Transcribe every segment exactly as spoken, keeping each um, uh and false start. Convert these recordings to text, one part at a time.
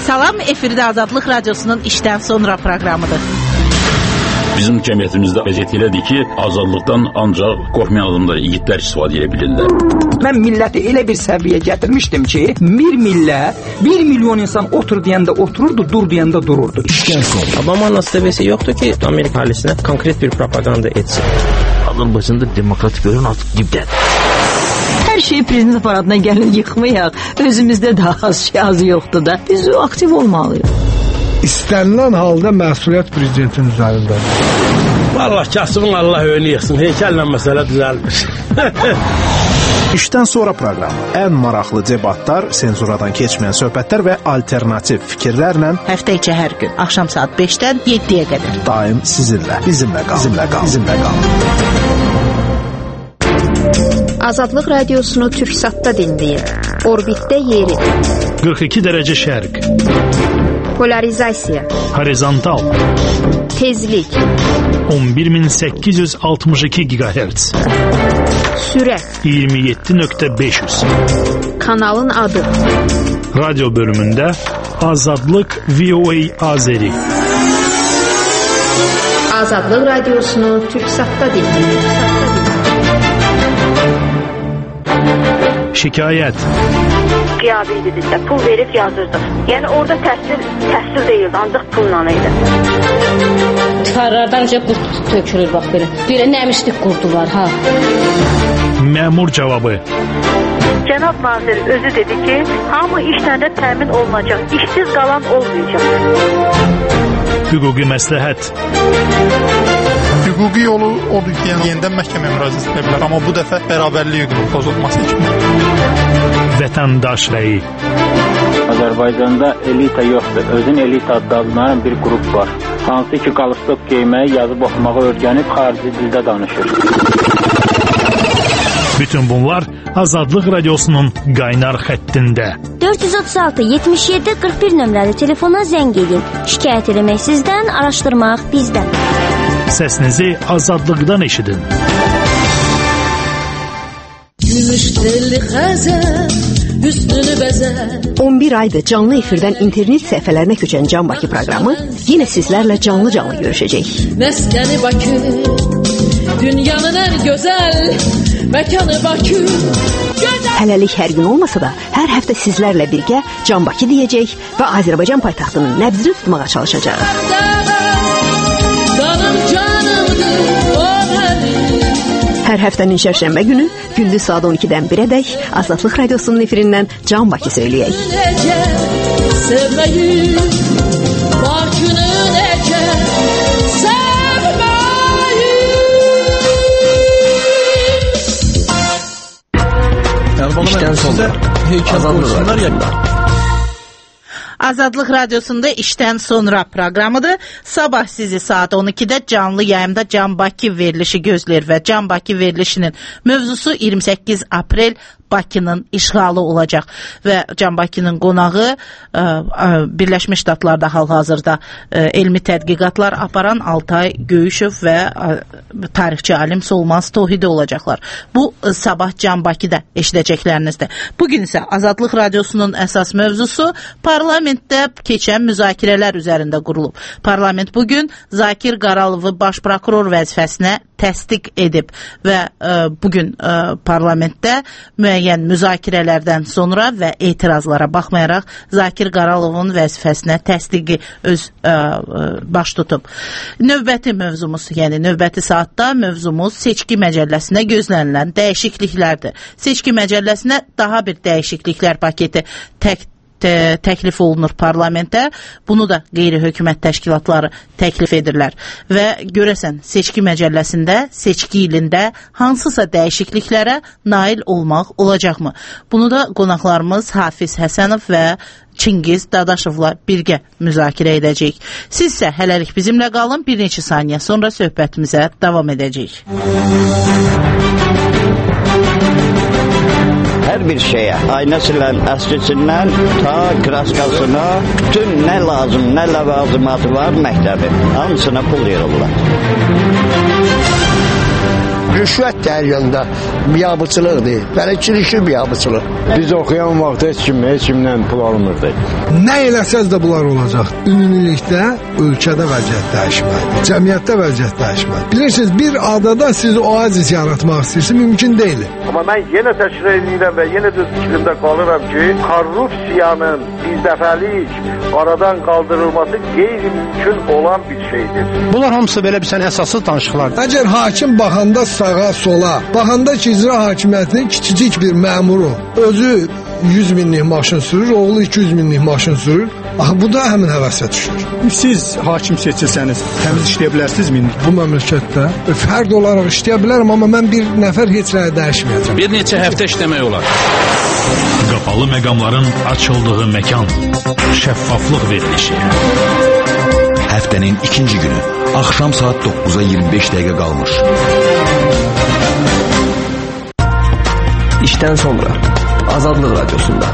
Salam, efirdə Azadlıq Radiosunun işdən sonra proqramıdır. Bizim cəmiyyətimizdə vəziyyət elədir ki, azadlıqdan ancaq qorxmayan adamlar, yiğitlər istifadə edə bilirlər. Mən milləti elə bir səviyyə gətirmişdim ki, bir millət, bir milyon insan otur deyəndə otururdu, dur deyəndə dururdu. Obama'nın seviyesi yoktu ki Amerika ailesine konkret bir propaganda etsin. Azərbaycanda demokratik görün artıq dibdədir. Hər şey prezident aparatına gəlin yıxmayaq. Özümüzdə daha az şey az yoxdur da. Biz aktiv olmalıyıq. İstənilən halda məsuliyyət prezidentin üzərindədir. Vallahi kasımın Allah önü yıxsın. Heykəllə məsələ düzəlmiş. İşdən sonra proqramı. Ən maraqlı debatlar, senzuradan keçməyən söhbətlər və alternativ fikirlərlə həftə içi hər gün axşam saat beşdən yeddiyə qədər daim sizinlə, bizimlə qal, bizimlə qal, bizimlə qal. Azadlıq Radiosunu Türksatda dinləyin. Orbitdə yeri. qırx iki dərəcə şərq. Polarizasiya. Horizontal. Tezlik. on bir min səkkiz yüz altmış iki gigahertz. Sürət. iyirmi yeddi nöqtə beş yüz. Kanalın adı. Radyo bölümündə Azadlıq V O A Azeri. Azadlıq Radiosunu Türksatda dinləyin. Şikayət. Qiyabi idisə, pul verib yazırdı. Yəni orada təhsil, təhsil deyildi, ancaq pulla idi. Tıxarlardan necə qurt tökülür, bax belə. Belə nəmişlik qurdu var, ha. Məmur cavabı. Cənab nazir özü dedi ki, hamı işlə də təmin olunacaq, işsiz qalan olmayacaq. Hüquqi məsləhət. Hüquqi yolu odur ki, yəni yenidən məhkəməyə müraciət edə bilər, amma bu dəfə bərabərlik hüququnun pozulması üçün. Vətəndaş rəyi. Azərbaycanda elita yoxdur. Özün elita adlanan bir qrup var. Hansı ki, qalstok geyməyi, yazıb oxumağı öyrənib xarici dildə danışır. Bütün bunlar Azadlıq Radiosunun qaynar xəttində. dörd yüz otuz altı yetmiş yeddi qırx bir nömrəli telefona zəng edin. Şikayət eləmək sizdən, araşdırmaq bizdən. Səsinizi azadlıqdan eşidin. Gümüş telli xəzər, üstünü bəzər. on bir aydır canlı efirdən internet səhifələrinə köçən Can Bakı proqramı yenə sizlərlə canlı-canlı görüşəcək. Məskəni Bakı, dünyanın ən gözəl məkanı Bakı. Hələlik hər gün olmasa da, hər həftə sizlərlə birgə Can Bakı deyəcək və Azərbaycan paytaxtının nəbzini tutmağa çalışacaq. Canım canımdır, o mənim. Hər həftənin şərşənbə günü gündüz saat on ikidən birədək Azadlıq Radiosunun efirindən Can Bakı söyləyək. Sevməyi, Bakını necə sevməyi. İşdən sonra Azadlıq Radiosundan. Azadlıq Radiosunda işdən sonra proqramıdır. Sabah sizi saat on ikidə canlı yayımda Can Bakı verilişi gözləyir və Can Bakı verilişinin mövzusu iyirmi səkkiz aprel Bakının işğalı olacaq və Can Bakının qonağı ə, ə, Birləşmiş Ştatlarda hal-hazırda ə, elmi tədqiqatlar aparan Altay Göyüşov və ə, tarixçi alim Solmaz Tohidi olacaqlar. Bu ə, sabah Can Bakıda eşidəcəklərinizdir. Bugün isə Azadlıq Radiosunun əsas mövzusu parlamentdə keçən müzakirələr üzərində qurulub. Parlament bugün Zakir Qaralovu baş prokuror vəzifəsinə təsdiq edib və ə, bugün ə, parlamentdə müəyyən müzakirələrdən sonra və etirazlara baxmayaraq Zakir Qaralovun vəzifəsinə təsdiqi öz ə, ə, baş tutub. Növbəti mövzumuz, yəni növbəti saatda mövzumuz seçki məcəlləsinə gözlənilən dəyişikliklərdir. Seçki məcəlləsinə daha bir dəyişikliklər paketi tək təklif olunur parlamentə. Bunu da qeyri-hökumət təşkilatları təklif edirlər. Və görəsən, seçki məcəlləsində, seçki ilində hansısa dəyişikliklərə nail olmaq olacaqmı? Bunu da qonaqlarımız Hafiz Həsənov və Çingiz Dadaşovla birgə müzakirə edəcəyik. Siz isə hələlik bizimlə qalın, bir neçə saniyə sonra söhbətimizə davam edəcəyik. Hər bir şeyə, aynasından, əskisindən ta kraskasına, bütün nə lazım, nə ləvazimatı var məktəbi, hamısına pul yığırlar. rüşvət dəryanında biabıçılıqdır. Bələdçilik biabıçılıq. Biz oxuyan vaxtda heç kim, heç kimdən pul almırdı. Nə eləsəz də bunlar olacaq. Ümumilikdə ölkədə vəziyyət dəyişməlidir. Cəmiyyətdə vəziyyət dəyişməlidir. Bilirsiniz, bir adada siz oazis yaratmaq istəyirsiniz, mümkün deyil. Amma mən yenə təkrar edirəm və yenə də fikrimdə qalıram ki, korrupsiyanın birdəfəlik aradan qaldırılması qeyri-mümkün olan bir şeydir. Bunlar hamısı belə bir sən əsassız danışıqlardır. Əgər hakim baxanda sağa, sola, baxanda ki, icra hakimiyyətinin kiçicik bir məmuru özü yüz minlik maşın sürür, oğlu iki yüz minlik maşın sürür. Axı, bu da həmin həvəsə düşür. Siz hakim seçilsəniz, təmiz işləyə bilərsiniz mi? Bu məmləkətdə fərd olaraq işləyə bilərəm, amma mən bir nəfər heç nəyə dəyişməyəcəm. Bir neçə həftə işləmək olar. Qapalı məqamların açıldığı məkan. Şəffaflıq verilişi. Həftənin ikinci günü. Axşam saat dokkuza iyirmi beş dəqiqə qalmış. İşdən sonra Azadlıq Radiosunda.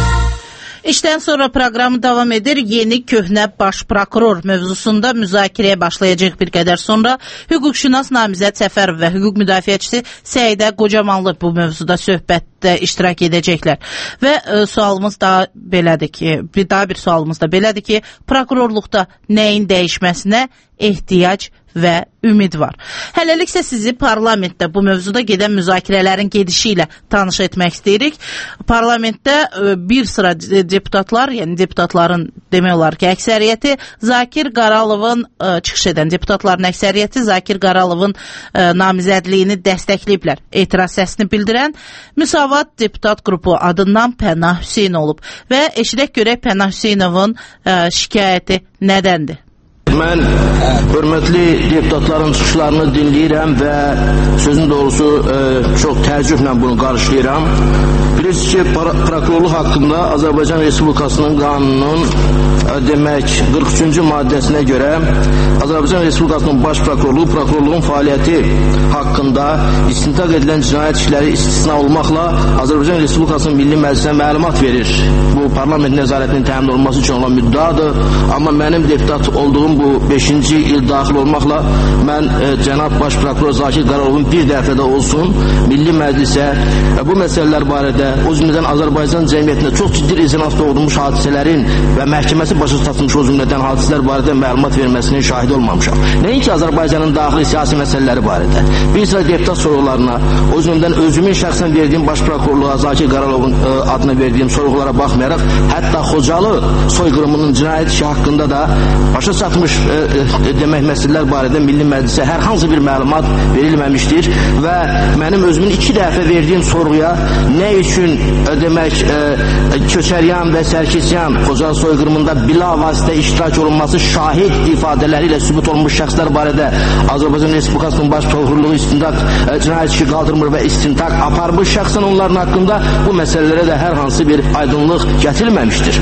İşdən sonra proqramı davam edir. Yeni köhnə baş prokuror mövzusunda müzakirəyə başlayacaq bir qədər sonra. Hüquqşünas Namizəd Səfərov və hüquq müdafiəçisi Səidə Qocamanlı bu mövzuda söhbətdə iştirak edəcəklər. Və e, sualımız da belədir ki, bir daha bir sualımız da belədir ki, prokurorluqda nəyin dəyişməsinə ehtiyac və ümid var. Hələlik isə sizi parlamentdə bu mövzuda gedən müzakirələrin gedişi ilə tanış etmək istəyirik. Parlamentdə bir sıra deputatlar, yəni deputatların demək olar ki, əksəriyyəti Zakir Qaralovun, çıxış edən deputatların əksəriyyəti Zakir Qaralovun namizədliyini dəstəkləyiblər. Etiraz səsini bildirən Müsavat deputat qrupu adından Pənah Hüseyn olub və eşidək görək Pənah Hüseynovun şikayəti nədəndir? Mən hörmətli deputatların çıxışlarını dinləyirəm və sözün doğrusu e, çox təəccüblə bunu qarşılayıram. Bilirsiniz ki, prokurorluq haqqında Azərbaycan Respublikasının qanunun e, demək qırx üçüncü maddəsinə görə Azərbaycan Respublikasının baş prokurorluğu prokurorluğun fəaliyyəti haqqında istintaq edilən cinayət işləri istisna olmaqla Azərbaycan Respublikasının Milli Məclisinə məlumat verir. Bu parlament nəzarətinin təmin olunması üçün olan müddadır. Amma mənim deputat olduğum bu beşinci il daxil olmaqla mən e, cənab baş prokuror Zakir Qaralovun bir dəfə də olsun Milli Məclisə e, bu məsələlər barədə o cümlədən Azərbaycan cəmiyyətində çox ciddi rezonans doğurmuş hadisələrin və məhkəməsi başa tutulmuş o cümlədən hadisələr barədə məlumat verməsinin şahidi olmamışam. Nəinki Azərbaycanın daxili siyasi məsələləri barədə. Bir sıra deputat sorularına, o cümlədən özümün şəxsən verdiyim baş prokurorluğa Zakir Qaralovun e, adına verdiyim sorulara baxmayaraq, hətta Xocalı soyqırımının cinayət işi haqqında da başa çatmış e, e, demək məsələlər barədə Milli Məclisə hər hansı bir məlumat verilməmişdir və mənim özümün iki dəfə verdiyim sorğuya nə üçün e, demək e, Köçəryan və Sərkisyan Xocalı soyqırımında bilavasitə iştirak olunması şahid ifadələri ilə sübut olunmuş şəxslər barədə Azərbaycan Respublikasının baş prokurorluğu istintaq e, cinayət işi qaldırmır və istintaq aparmış şəxsən onların haqqında bu məsələlərə də hər hansı bir aydınlıq gətirilməmişdir.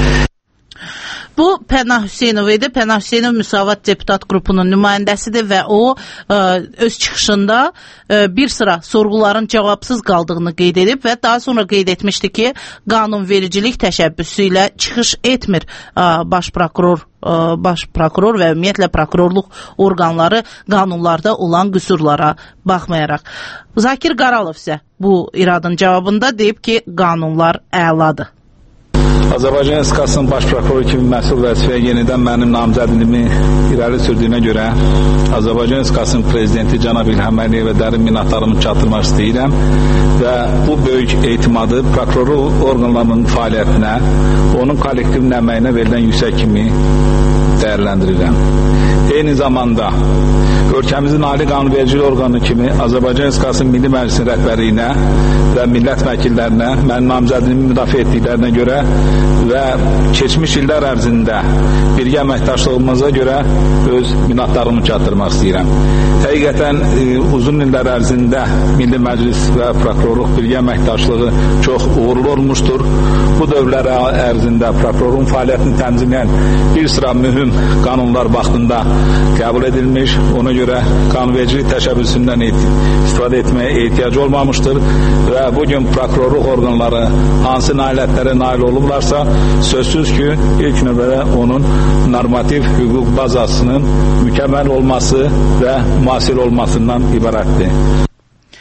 Bu Pənah Hüseynov idi. Pənah Hüseynov Müsavat deputat qrupunun nümayəndəsidir və o ə, öz çıxışında ə, bir sıra sorğuların cavabsız qaldığını qeyd edib və daha sonra qeyd etmişdi ki, qanunvericilik təşəbbüsü ilə çıxış etmir ə, baş prokuror ə, baş prokuror və ümumiyyətlə prokurorluq orqanları qanunlarda olan qüsurlara baxmayaraq. Zakir Qaralov isə bu iradın cavabında deyib ki, qanunlar əladır. Azərbaycan Respublikasının baş prokuroru kimi məsul vəzifəyə yenidən mənim namizədliyimi irəli sürdüyünə görə Azərbaycan Respublikasının prezidenti cənab İlham Əliyevə dərin minnətdarlığımı çatdırmaq istəyirəm və bu böyük etimadı prokurorluq orqanlarının fəaliyyətinə, onun kollektiv əməyinə verilən yüksək kimi dəyərləndirirəm. Eyni zamanda ölkəmizin ali qanunvericilik orqanı kimi Azərbaycan Respublikasının Milli Məclisinin rəhbərliyinə və millət vəkillərinə mənim namizədliyimi müdafiə etdiklərinə görə və keçmiş illər ərzində birgə əməkdaşlığımıza görə öz minnətdarlığımı çatdırmaq istəyirəm. Həqiqətən e, uzun illər ərzində Milli Məclis və prokurorluq birgə əməkdaşlığı çox uğurlu olmuşdur. Bu dövrlər ərzində prokurorun fəaliyyətini tənzimləyən bir sıra mühüm qanunlar vaxtında qəbul edilmiş, ona görə qanunvericilik təşəbbüsündən istifadə etməyə ehtiyac olmamışdır və bugün prokurorluq orqanları hansı nailiyyətlərə nail olublarsa, sözsüz ki, ilk növbədə onun normativ hüquq bazasının mükəmməl olması və müasir olmasından ibarətdir.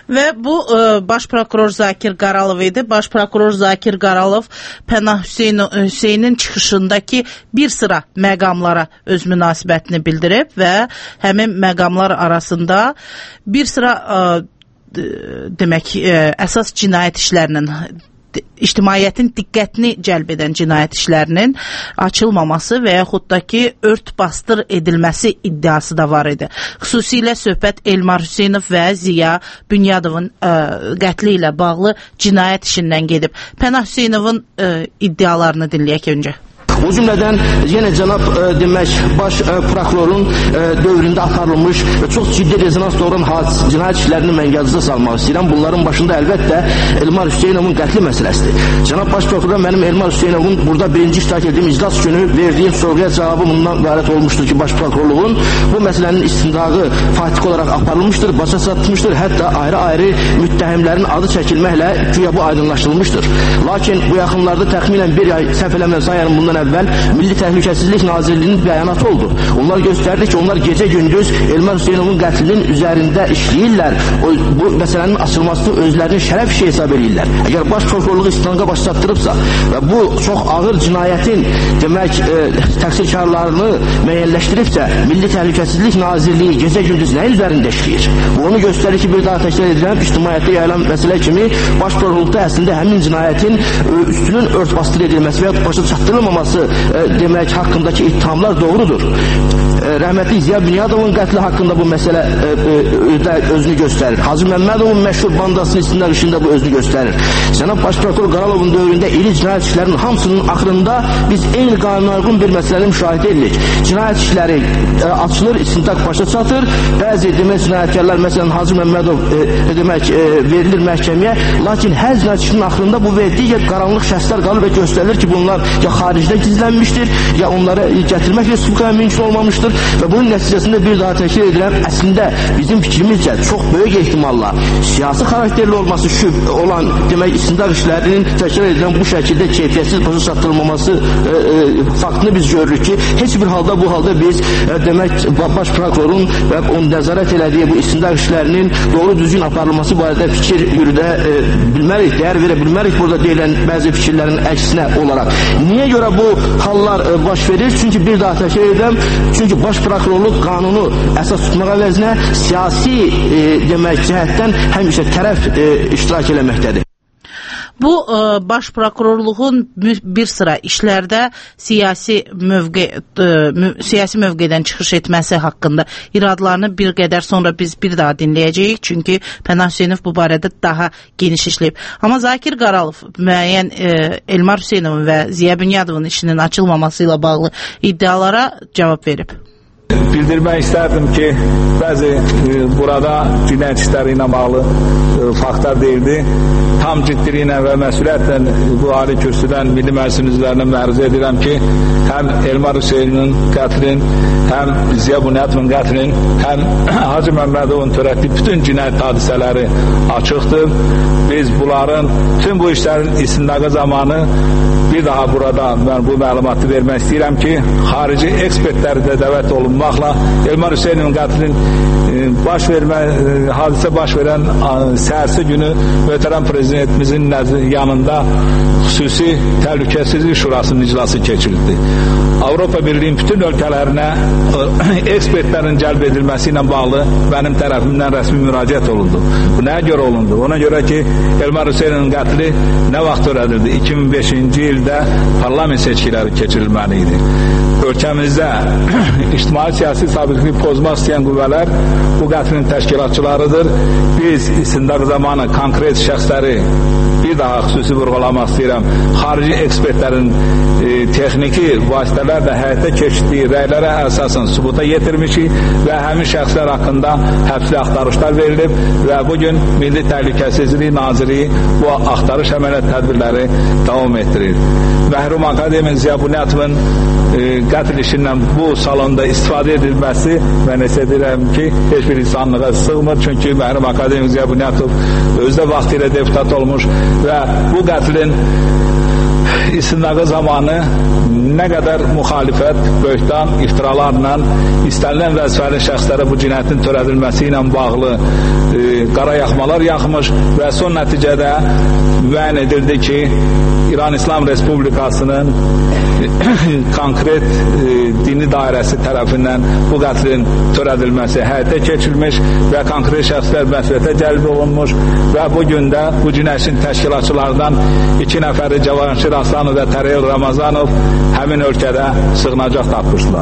Və bu ə, Baş prokuror Zakir Qaralov idi. Baş prokuror Zakir Qaralov Pənah Hüseyn, Hüseynin çıxışındakı bir sıra məqamlara öz münasibətini bildirib və həmin məqamlar arasında bir sıra ə, demək ə, əsas cinayət işlərinin, ictimaiyyətin diqqətini cəlb edən cinayət işlərinin açılmaması və yaxud da ki ört bastır edilməsi iddiası da var idi. Xüsusilə söhbət Elmar Hüseynov və Ziya Bünyadovun ə, qətli ilə bağlı cinayət işindən gedib. Pənah Hüseynovun ə, iddialarını dinləyək öncə. O cümlədən yenə cənab e, demək baş e, prokurorun e, dövründə aparılmış və çox ciddi rezonans doğuran hadis cinayət işlərini mən yazıda salmaq istəyirəm. Bunların başında əlbəttə Elmar Hüseynovun qətli məsələsidir. Cənab baş prokuror mənim Elmar Hüseynovun burada birinci iştirak etdiyim iclas günü verdiyim sorğuya cavabı bundan ibarət olmuşdur ki, baş prokurorluğun bu məsələnin istindağı fatik olaraq aparılmışdır, başa çatmışdır. Hətta ayrı-ayrı müttəhimlərin adı çəkilməklə güya bu aydınlaşdırılmışdır. Lakin bu yaxınlarda təxminən bir ay səhv eləmirəm sayarım bundan əvvəl Milli Təhlükəsizlik Nazirliyinin bəyanatı oldu. Onlar göstərdi ki, onlar gecə-gündüz Elmar Hüseynovun qətlinin üzərində işləyirlər. O, bu məsələnin açılmasını özlərinin şərəf işi hesab edirlər. Əgər baş prokurorluğu istindaqa baş çatdırıbsa və bu çox ağır cinayətin demək e, təqsirkarlarını müəyyənləşdiribsə, Milli Təhlükəsizlik Nazirliyi gecə-gündüz nəyin üzərində işləyir? Bu onu göstərir ki, bir daha təkrar edirəm, ictimaiyyətdə yayılan məsələ kimi baş prokurorluqda əslində həmin cinayətin e, üstünün ört-bastır edilməsi və ya başa çatdırılmaması e, demək haqqındakı ittihamlar doğrudur. E, rəhmətli Ziya Bünyadovun qətli haqqında bu məsələ e, e, özünü göstərir. Hacı Məmmədovun məşhur bandasının istintaq işində bu özünü göstərir. Cənab Baş prokuror Qaralovun dövründə iri cinayət işlərinin hamısının axırında biz eyni qanuna uyğun bir məsələni müşahidə edirik. Cinayət işləri e, açılır, istintaq başa çatır. Bəzi demək cinayətkarlar, məsələn Hacı Məmmədov e, demək e, verilir məhkəməyə, lakin hər cinayət işinin axırında bu və digər qaranlıq şəxslər qalır və göstərilir ki, bunlar ya xaricdə gizlənmişdir, ya onları gətirmək respublikaya mümkün olmamışdır və bunun nəticəsində bir daha təkrar edirəm, əslində bizim fikrimizcə çox böyük ehtimalla siyasi xarakterli olması şüb olan demək istintaq işlərinin təkrar edilən bu şəkildə keyfiyyətsiz başa çatdırılmaması e, e, faktını biz görürük ki, heç bir halda bu halda biz e, demək baş prokurorun və onu nəzarət elədiyi bu istintaq işlərinin doğru düzgün aparılması barədə fikir yürüdə e, bilmərik, dəyər verə bilmərik burada deyilən bəzi fikirlərin əksinə olaraq. Niyə görə bu hallar e, baş verir? Çünki bir daha təkrar edirəm, çünki baş prokurorluq qanunu əsas tutmaq əvəzinə siyasi e, demək cəhətdən həmişə tərəf e, iştirak eləməkdədir. Bu ə, baş prokurorluğun bir sıra işlərdə siyasi mövqe ə, mü, siyasi mövqedən çıxış etməsi haqqında iradlarını bir qədər sonra biz bir daha dinləyəcəyik. Çünki Pənah Hüseynov bu barədə daha geniş işləyib. Amma Zakir Qaralov müəyyən ə, Elmar Hüseynovun və Ziya Bünyadovun işinin açılmaması ilə bağlı iddialara cavab verib. Bildirmək istərdim ki, bəzi e, burada cinayət işləri ilə bağlı e, faktlar deyildi. Tam ciddiliyi və məsuliyyətlə bu ali kürsüdən Milli Məclisin üzvlərinə məruzə edirəm ki, həm Elmar Hüseynin qətlin, həm Ziya Bünyadovun qətlin, həm Hacı Məmmədovun törətdiyi bütün cinayət hadisələri açıqdır. Biz bunların, tüm bu işlərin istindağı zamanı bir daha burada mən bu məlumatı vermək istəyirəm ki, xarici ekspertləri də dəvət olunmaqla Elmar Hüseynin qətlin baş vermə, hadisə baş verən səhərsi günü möhtərəm prezidentimizin yanında xüsusi təhlükəsizlik şurasının iclası keçirildi. Avropa Birliği'nin bütün ölkələrinə ekspertlərin cəlb edilməsi ilə bağlı mənim tərəfimdən rəsmi müraciət olundu. Bu nəyə görə olundu? Ona görə ki, Elmar Hüseynin qətli nə vaxt törədildi? iki min beşinci ildə parlament seçkiləri keçirilməli idi. Ölkəmizdə ictimai siyasi sabitliyi pozmaq istəyən qüvvələr bu qətlin təşkilatçılarıdır. Biz istintaq zamanı konkret şəxsləri bir daha xüsusi vurğulamaq istəyirəm. Xarici ekspertlərin e, texniki vasitələrlə həyata keçirdiyi rəylərə əsasən sübuta yetirmişik və həmin şəxslər haqqında həbsli axtarışlar verilib və bugün Milli Təhlükəsizlik Nazirliyi bu axtarış əməliyyat tədbirləri davam etdirir. Məhrum akademik Ziya Bünyadovun e, qətl işindən bu salonda istifadə edilməsi mən hesab edirəm ki, heç bir insanlığa sığmır. Çünki məhrum akademik Ziya Bünyadov özü də vaxtilə deputat olmuş və bu qətlin istinaqı zamanı nə qədər müxalifət, böhtan, iftiralarla istənilən vəzifəli şəxslərə bu cinayətin törədilməsi ilə bağlı e, qara yaxmalar yaxmış və son nəticədə müəyyən edildi ki, İran İslam Respublikasının konkret e, dini dairəsi tərəfindən bu qətlin törədilməsi həyata keçirilmiş və konkret şəxslər məsuliyyətə cəlb olunmuş və bu gün də bu cinayətin təşkilatçılardan iki nəfəri Cavanşir Aslanov və Təreyl Ramazanov həmin ölkədə sığınacaq tapmışlar.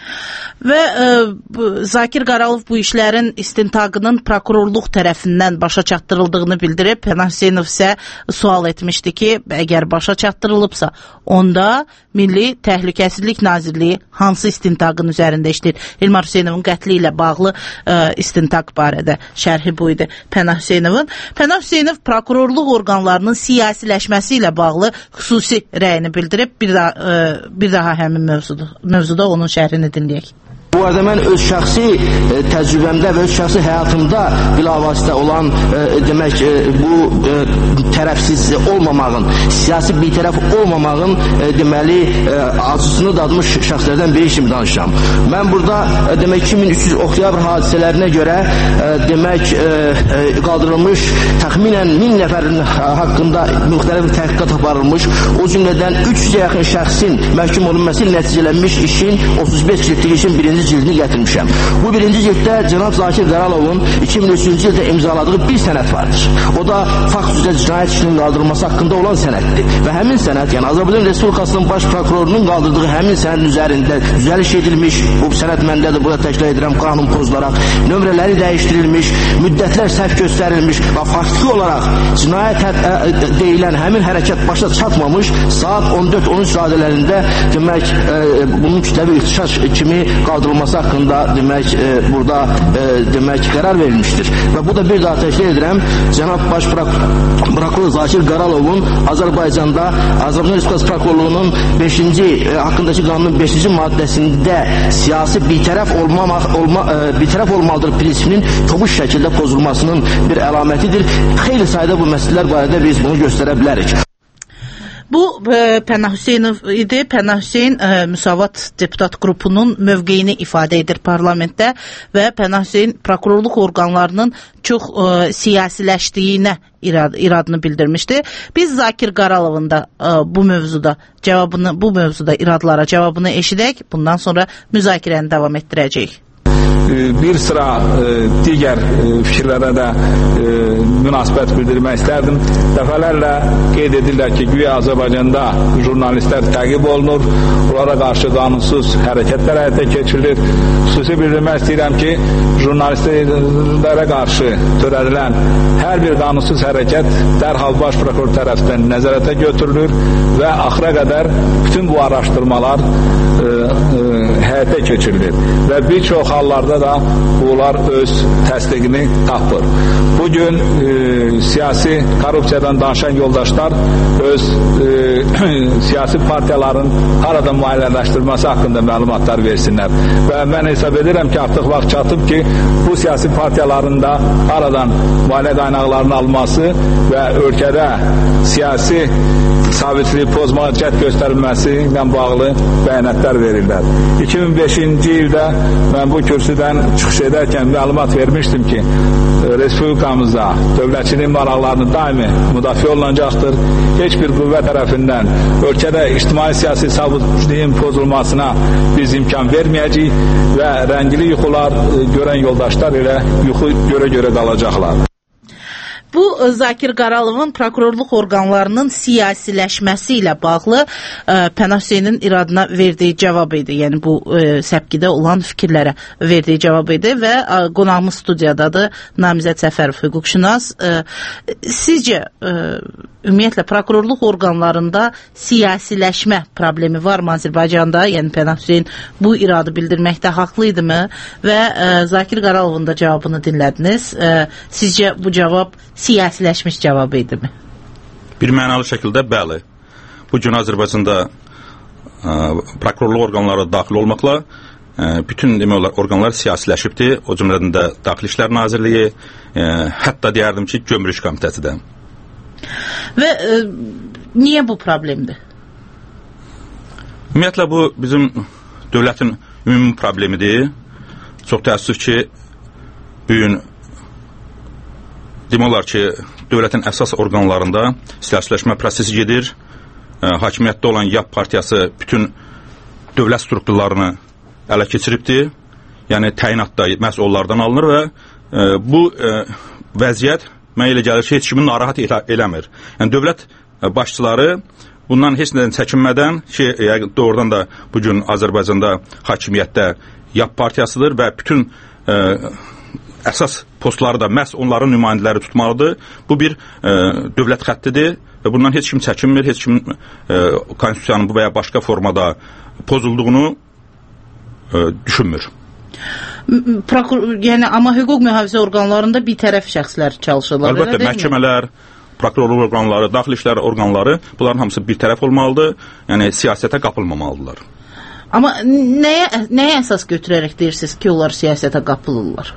Və e, bu, Zakir Qaralov bu işlərin istintaqının prokurorluq tərəfindən başa çatdırıldığını bildirib. Pənah Hüseynov isə sual etmişdi ki, əgər başa çatdırılıbsa, onda Milli Təhlükəsizlik Nazirliyi hansı istintaqın üzərində işləyir? İlmar Hüseynovun qətli ilə bağlı e, istintaq barədə şərhi bu idi Pənah Hüseynovun. Pənah Hüseynov prokurorluq orqanlarının siyasiləşməsi ilə bağlı xüsusi rəyini bildirib. Bir daha, e, bir daha həmin mövzuda, mövzuda onun şərhini dinləyək. Bu arada mən öz şəxsi e, təcrübəmdə və öz şəxsi həyatımda bilavasitə olan e, demək e, bu e, tərəfsiz olmamağın, siyasi bir tərəf olmamağın e, deməli e, acısını dadmış şəxslərdən biri kimi danışıram. Mən burada e, demək iki min üç yüz oktyabr hadisələrinə görə e, demək e, e, qaldırılmış təxminən min nəfərin haqqında müxtəlif təhqiqat aparılmış, o cümlədən üç yüzə yaxın şəxsin məhkum olunması nəticələnmiş işin otuz beş ciltlik işin birinci cildini gətirmişəm. Bu birinci cilddə cənab Zakir Qaralovun iki min üçüncü ildə imzaladığı bir sənəd vardır. O da fakt üzrə cinayət işinin qaldırılması haqqında olan sənəddir. Və həmin sənəd, yəni Azərbaycan Respublikasının baş prokurorunun qaldırdığı həmin sənədin üzərində düzəliş edilmiş, bu sənəd məndədir, burada təkrar edirəm, qanun pozularaq, nömrələri dəyişdirilmiş, müddətlər səhv göstərilmiş və faktiki olaraq cinayət deyilən həmin hərəkət başa çatmamış, saat on dörd on üç radələrində demək, e, bunun kütləvi ixtişaş kimi qaldırılması haqqında demək e, burada e, demək qərar verilmişdir. Və bu da bir daha təkrar edirəm, cənab baş prokuror Zakir Qaralovun Azərbaycanda Azərbaycan Respublikası prokurorluğunun beşinci e, haqqındakı qanunun beşinci maddəsində siyasi bitərəf olmamaq olma e, bitərəf olmalıdır prinsipinin tobuş şəkildə pozulmasının bir əlamətidir. Xeyli sayda bu məsələlər barədə biz bunu göstərə bilərik. Bu e, Pənah Hüseynov idi. Pənah Hüseyn e, Müsavat deputat qrupunun mövqeyini ifadə edir parlamentdə və Pənah Hüseyn prokurorluq orqanlarının çox e, siyasiləşdiyinə irad, iradını bildirmişdi. Biz Zakir Qaralovun da e, bu mövzuda cavabını, bu mövzuda iradlara cavabını eşidək. Bundan sonra müzakirəni davam etdirəcəyik. Bir sıra e, digər e, fikirlərə də e, münasibət bildirmək istərdim. Dəfələrlə qeyd edirlər ki, güya Azərbaycanda jurnalistlər təqib olunur, onlara qarşı qanunsuz hərəkətlər həyata keçirilir. Xüsusi bildirmək istəyirəm ki, jurnalistlərə qarşı törədilən hər bir qanunsuz hərəkət dərhal baş prokuror tərəfindən nəzarətə götürülür və axıra qədər bütün bu araşdırmalar e, e, həyata keçirilir və bir çox hallarda da bunlar öz təsdiqini tapır. Bugün e, siyasi korrupsiyadan danışan yoldaşlar öz e, siyasi partiyaların haradan maliyyələşdirməsi haqqında məlumatlar versinlər. Və mən hesab edirəm ki, artıq vaxt çatıb ki, bu siyasi partiyaların da haradan maliyyə qaynaqlarının alması və ölkədə siyasi sabitliyi pozmağa cəhd göstərilməsi ilə bağlı bəyanatlar verirlər. iki min beşinci ildə mən bu kürsüdən çıxış edərkən məlumat vermişdim ki, Respublikamızda dövlətçinin maraqlarını daimi müdafiə olunacaqdır. Heç bir qüvvə tərəfindən ölkədə ictimai-siyasi sabitliyin pozulmasına biz imkan verməyəcəyik və rəngli yuxular görən yoldaşlar ilə yuxu görə-görə qalacaqlar. Bu Zakir Qaralovun prokurorluq orqanlarının siyasiləşməsi ilə bağlı e, Pənah Hüseynin iradına verdiyi cavab idi. Yəni bu e, səpkidə olan fikirlərə verdiyi cavab idi və e, qonağımız studiyadadır Namizəd Səfərov hüquqşünas. E, sizcə e, ümumiyyətlə prokurorluq orqanlarında siyasiləşmə problemi varmı Azərbaycanda? Yəni Pənah Hüseyn bu iradı bildirməkdə haqlı idimi və e, Zakir Qaralovun da cavabını dinlədiniz. E, sizcə bu cavab siyasiləşmiş cavabı idimi? Bir mənalı şəkildə bəli. Bu gün Azərbaycanda ə, prokurorluq orqanları daxil olmaqla ə, bütün demək olar orqanlar siyasiləşibdir. O cümlədən də Daxili İşlər Nazirliyi, ə, hətta deyərdim ki, Gömrük Komitəsi də. Və ə, niyə bu problemdir? Ümumiyyətlə bu bizim dövlətin ümumi problemidir. Çox təəssüf ki, bu gün demək olar ki, dövlətin əsas orqanlarında siyasiləşmə prosesi gedir. E, hakimiyyətdə olan Y A P partiyası bütün dövlət strukturlarını ələ keçiribdir. Yəni təyinatda məhz onlardan alınır və e, bu e, vəziyyət mənə elə gəlir ki, heç kimin narahat elə, eləmir. Yəni dövlət başçıları bundan heç nədən çəkinmədən ki, e, doğrudan da bugün Azərbaycanda hakimiyyətdə Y A P partiyasıdır və bütün e, əsas postları da məhz onların nümayəndələri tutmalıdır. Bu bir e, dövlət xəttidir və bundan heç kim çəkinmir, heç kim e, konstitusiyanın bu və ya başqa formada pozulduğunu e, düşünmür. Prokur yəni amma hüquq mühafizə orqanlarında bir tərəf şəxslər çalışırlar. Əlbəttə, məhkəmələr, prokurorluq orqanları, daxili işlər orqanları, bunların hamısı bir tərəf olmalıdır. Yəni siyasətə qapılmamalıdırlar. Amma nəyə nəyə əsas götürərək deyirsiniz ki, onlar siyasətə qapılırlar?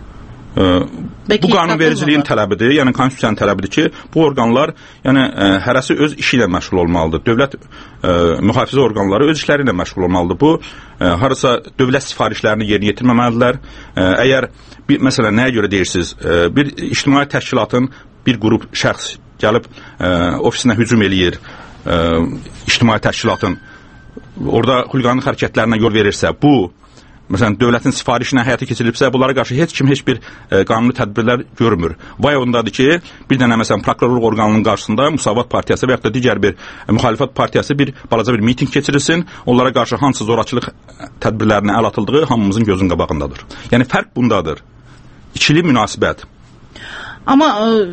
Bu qanunvericiliyin tələbidir, yəni konstitusiyanın tələbidir ki, bu orqanlar yəni ə, hərəsi öz işi ilə məşğul olmalıdır. Dövlət ə, mühafizə orqanları öz işləri ilə məşğul olmalıdır. Bu ə, harasa dövlət sifarişlərini yerinə yetirməməlidirlər. Ə, əgər bir məsələn nəyə görə deyirsiniz? Ə, bir ictimai təşkilatın bir qrup şəxs gəlib ə, ofisinə hücum eləyir, ə, ictimai təşkilatın orada xuliqanlıq hərəkətlərinə yol verirsə, bu məsələn, dövlətin sifarişinə həyata keçirilibsə, bunlara qarşı heç kim heç bir e, qanuni tədbirlər görmür. Vay ondadır ki, bir dənə məsələn, prokurorluq orqanının qarşısında Müsavat partiyası və ya da digər bir e, müxalifət partiyası bir balaca bir miting keçirilsin, onlara qarşı hansı zorakılıq tədbirlərinə əl atıldığı hamımızın gözün qabağındadır. Yəni, fərq bundadır. İkili münasibət. Amma e,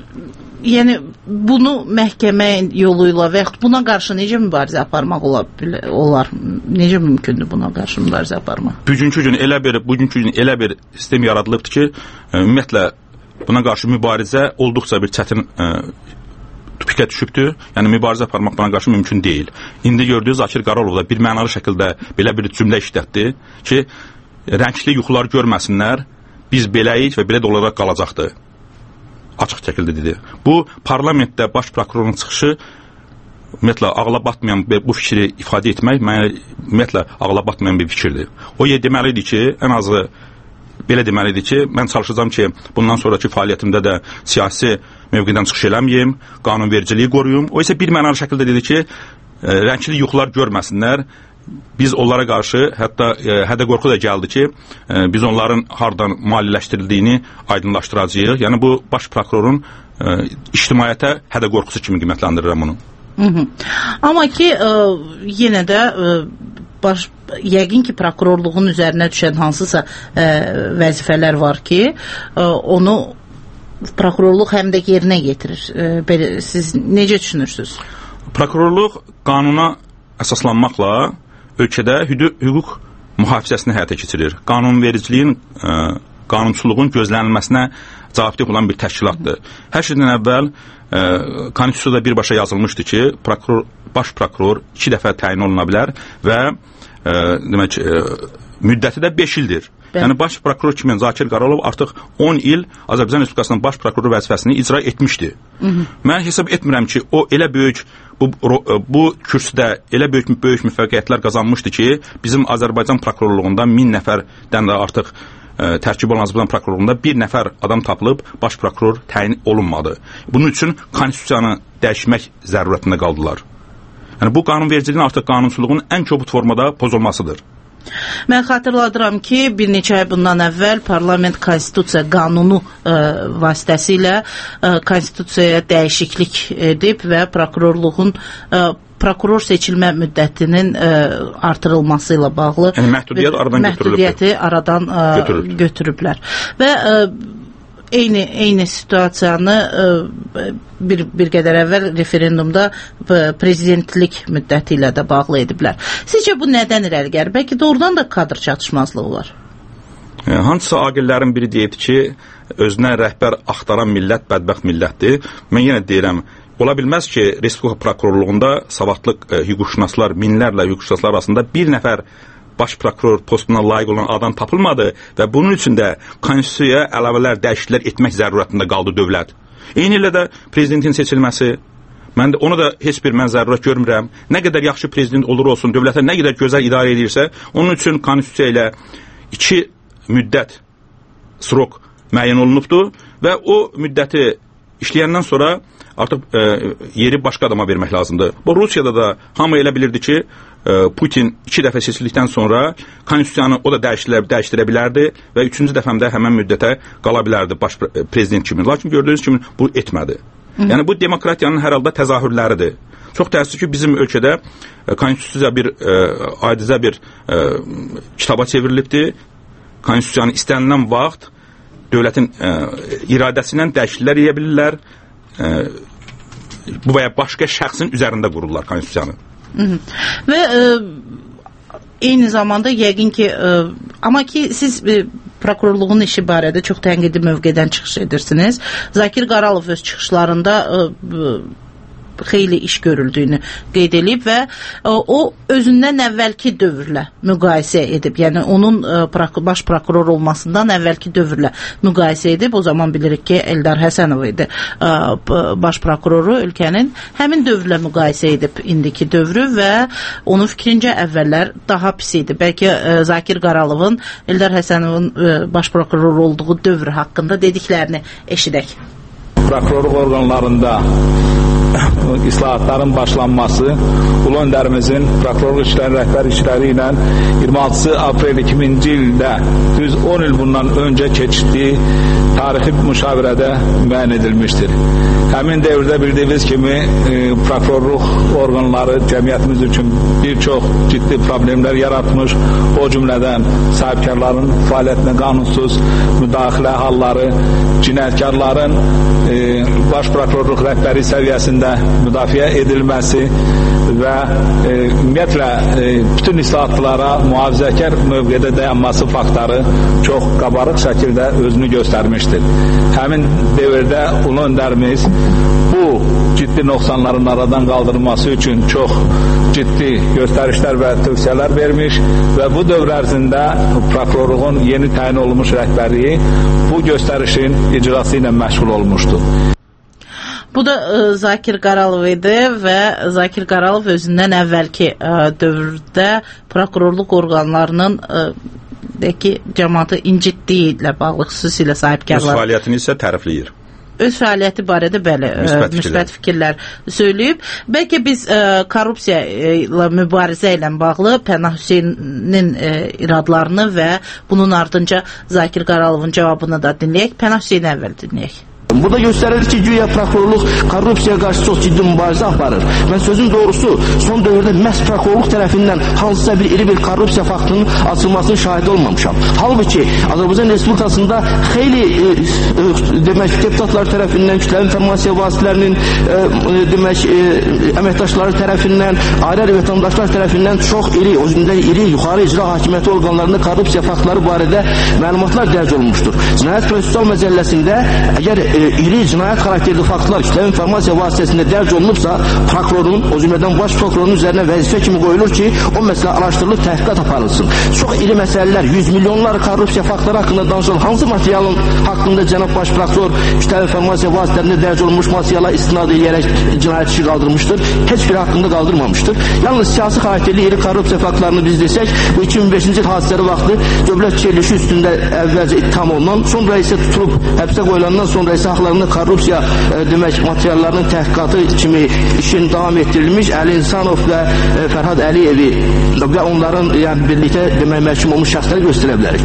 yəni, bunu məhkəmə yolu ilə və yaxud buna qarşı necə mübarizə aparmaq olar, olar? Necə mümkündür buna qarşı mübarizə aparmaq? Bugünkü gün elə bir, bugünkü gün elə bir sistem yaradılıbdır ki, ə, ümumiyyətlə buna qarşı mübarizə olduqca bir çətin ə, tupikə düşübdür. Yəni mübarizə aparmaq buna qarşı mümkün deyil. İndi gördüyünüz Zakir Qaralov da bir mənalı şəkildə belə bir cümlə işlətdi ki, rəngli yuxular görməsinlər, biz beləyik və belə də olaraq qalacaqdır. Açıq şəkildə dedi. Bu parlamentdə baş prokurorun çıxışı ümumiyyətlə ağla batmayan bu fikri ifadə etmək mənə ümumiyyətlə ağla batmayan bir fikirdir. O yer deməlidir ki, ən azı belə deməlidir ki, mən çalışacağam ki, bundan sonraki fəaliyyətimdə də siyasi mövqedən çıxış eləməyim, qanunvericiliyi qoruyum. O isə bir mənalı şəkildə dedi ki, rəngli yuxular görməsinlər. Biz onlara qarşı hətta e, hədə qorxu da gəldi ki, e, biz onların hardan maliyyələşdirildiyini aydınlaşdıracağıq. Yəni bu baş prokurorun e, ictimaiyyətə hədə qorxusu kimi qiymətləndirirəm bunu. Hı -hı. Amma ki, e, yenə də e, baş, yəqin ki, prokurorluğun üzərinə düşən hansısa e, vəzifələr var ki, e, onu prokurorluq həm də yerinə yetirir. E, belə, siz necə düşünürsünüz? Prokurorluq qanuna əsaslanmaqla ölkədə hüquq mühafizəsini həyata keçirir. Qanunvericiliyin, ə, qanunçuluğun gözlənilməsinə cavabdeh olan bir təşkilatdır. Hər şeydən əvvəl ə, konstitusiyada birbaşa yazılmışdı ki, prokuror, baş prokuror iki dəfə təyin oluna bilər və ə, demək, ə, müddəti də beş ildir. Bəli. Yəni baş prokuror kimi Zakir Qaralov artıq on il Azərbaycan Respublikasının baş prokuroru vəzifəsini icra etmişdi. Hı -hı. Mən hesab etmirəm ki, o elə böyük bu bu kürsüdə elə böyük böyük müvəffəqiyyətlər qazanmışdı ki, bizim Azərbaycan prokurorluğunda min nəfərdən də artıq ə, tərkib olan Azərbaycan prokurorluğunda bir nəfər adam tapılıb baş prokuror təyin olunmadı. Bunun üçün konstitusiyanı dəyişmək zərurətində qaldılar. Yəni bu qanunvericiliyin artıq qanunçuluğun ən kobud formada pozulmasıdır. Mən xatırladıram ki, bir neçə ay bundan əvvəl parlament konstitusiya qanunu ə, vasitəsilə ə, konstitusiyaya dəyişiklik edib və prokurorluğun ə, prokuror seçilmə müddətinin ə, artırılması ilə bağlı yəni, məhdudiyyət aradan məhdudiyyəti aradan ə, götürüblər. Və ə, eyni eyni situasiyanı ə, bir bir qədər əvvəl referendumda ə, prezidentlik müddəti ilə də bağlı ediblər. Sizcə bu nədən irəli gəlir? Bəlkə doğrudan da kadr çatışmazlığı var. E, hansısa aqillərin biri deyib ki, özünə rəhbər axtaran millət bədbəxt millətdir. Mən yenə deyirəm, ola bilməz ki, Respublika prokurorluğunda savadlı e, hüquqşünaslar, minlərlə hüquqşünaslar arasında bir nəfər baş prokuror postuna layiq olan adam tapılmadı və bunun üçün də konstitusiyaya əlavələr, dəyişikliklər etmək zərurətində qaldı dövlət. Eyni ilə də prezidentin seçilməsi, Mən də onu da heç bir mən zərurət görmürəm. Nə qədər yaxşı prezident olur olsun, dövlətə nə qədər gözəl idarə edirsə, onun üçün konstitusiya ilə iki müddət srok müəyyən olunubdur və o müddəti işləyəndən sonra artıq e, yeri başqa adama vermək lazımdır. Bu Rusiyada da hamı elə bilirdi ki, e, Putin iki dəfə seçildikdən sonra konstitusiyanı o da dəyişdirə, dəyişdirə bilərdi və üçüncü dəfəmdə həmən müddətə qala bilərdi baş prezident kimi. Lakin gördüyünüz kimi bu etmədi. Hı. Yəni bu demokratiyanın hər halda təzahürləridir. Çox təəssüf ki, bizim ölkədə e, konstitusiya bir e, adicə bir e, kitaba çevrilibdir. Konstitusiyanı istənilən vaxt dövlətin e, iradəsindən dəyişikliklər edə bilirlər. E, bu və ya başqa şəxsin üzərində qururlar konstitusiyanı. Hı -hı. Və e, eyni zamanda yəqin ki, e, amma ki siz e, prokurorluğun işi barədə çox tənqidi mövqedən çıxış edirsiniz. Zakir Qaralov öz çıxışlarında e, xeyli iş görüldüyünü qeyd edib və o özündən əvvəlki dövrlə müqayisə edib. Yəni onun baş prokuror olmasından əvvəlki dövrlə müqayisə edib. O zaman bilirik ki, Eldar Həsənov idi baş prokuroru ölkənin. Həmin dövrlə müqayisə edib indiki dövrü və onun fikrincə əvvəllər daha pis idi. Bəlkə Zakir Qaralovun Eldar Həsənovun baş prokuror olduğu dövr haqqında dediklərini eşidək. Prokurorluq orqanlarında islahatların başlanması Ulu Öndərimizin prokurorluq işləri rəhbər işləri ilə iyirmi altısı aprel iki minci ildə düz on il bundan öncə keçdiyi tarixi müşavirədə müəyyən edilmişdir. Həmin dövrdə bildiyiniz kimi e, prokurorluq orqanları cəmiyyətimiz üçün bir çox ciddi problemlər yaratmış, o cümlədən sahibkarların fəaliyyətinə qanunsuz müdaxilə halları, cinayətkarların e, baş prokurorluq rəhbəri səviyyəsində müdafiə edilməsi və e, ümumiyyətlə e, bütün islahatlara mühafizəkar mövqedə dayanması faktları çox qabarıq şəkildə özünü göstərmişdir. Həmin dövrdə Ulu Öndərimiz bu ciddi nöqsanların aradan qaldırılması üçün çox ciddi göstərişlər və tövsiyələr vermiş və bu dövr ərzində prokurorluğun yeni təyin olunmuş rəhbərliyi bu göstərişin icrası ilə məşğul olmuşdur. Bu da e, Zakir Qaralov idi və Zakir Qaralov özündən əvvəlki e, dövrdə prokurorluq orqanlarının e, ki, cəmaatı incitdiyi ilə bağlı xüsusilə sahibkarlar. Öz fəaliyyətini isə tərifləyir. Öz fəaliyyəti barədə bəli, müsbət, müsbət fikirlər söyləyib. Bəlkə biz e, korrupsiya ilə mübarizə ilə bağlı Pənah Hüseynin e, iradlarını və bunun ardınca Zakir Qaralovun cavabını da dinləyək. Pənah Hüseyni əvvəl dinləyək. Burada göstərir ki, güya prokurorluq korrupsiyaya qarşı çox ciddi mübarizə aparır. Mən sözün doğrusu son dövrdə məhz prokurorluq tərəfindən hansısa bir iri bir korrupsiya faktının açılmasının şahidi olmamışam. Halbuki Azərbaycan Respublikasında xeyli e, e, demək deputatlar tərəfindən, kütləvi informasiya vasitələrinin e, demək e, əməkdaşları tərəfindən, ayrı-ayrı vətəndaşlar tərəfindən çox iri, o cümlədən iri yuxarı icra hakimiyyəti orqanlarında korrupsiya faktları barədə məlumatlar dərc olunmuşdur. Cinayət prosessual məcəlləsində əgər e, iri cinayət xarakterli faktlar kütləvi informasiya vasitəsində dərc olunubsa, prokurorun, o cümlədən baş prokurorun üzərinə vəzifə kimi qoyulur ki, o məsələ araşdırılıb təhqiqat aparılsın. Çox iri məsələlər, yüz milyonlar korrupsiya faktları haqqında danışılan hansı materialın haqqında cənab baş prokuror kütləvi informasiya vasitələrində dərc olunmuş materiala istinad edərək cinayət işi qaldırmışdır, heç biri haqqında qaldırmamışdır. Yalnız siyasi xarakterli iri korrupsiya faktlarını biz desək, bu iki min beşinci il hadisələri vaxtı dövlət çevrilişi üstündə əvvəlcə ittiham olunan, sonra isə tutulub həbsə qoyulandan sonra isə haqlarında korrupsiya e, demək materiallarının təhqiqatı kimi işin davam etdirilmiş Əli İnsanov və e, Fərhad Əliyevi və onların yəni birlikdə demək məhkum olmuş şəxsləri göstərə bilərik.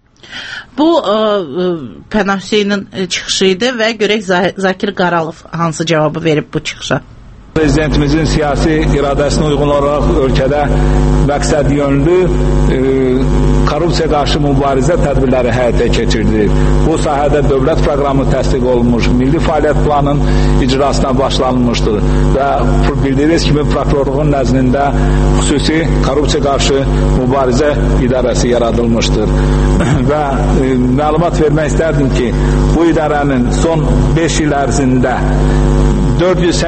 Bu ə, ə, Pənah Hüseynin çıxışı idi və görək Zakir Qaralov hansı cavabı verib bu çıxışa. Prezidentimizin siyasi iradəsinə uyğun olaraq ölkədə məqsəd yönlü e, korrupsiya qarşı mübarizə tədbirləri həyata keçirdi. Bu sahədə dövlət proqramı təsdiq olunmuş, milli fəaliyyət planının icrasına başlanılmışdır və bildiyiniz kimi prokurorluğun nəzdində xüsusi korrupsiya qarşı mübarizə idarəsi yaradılmışdır. Və e, məlumat vermək istərdim ki, bu idarənin son beş il ərzində dörd yüz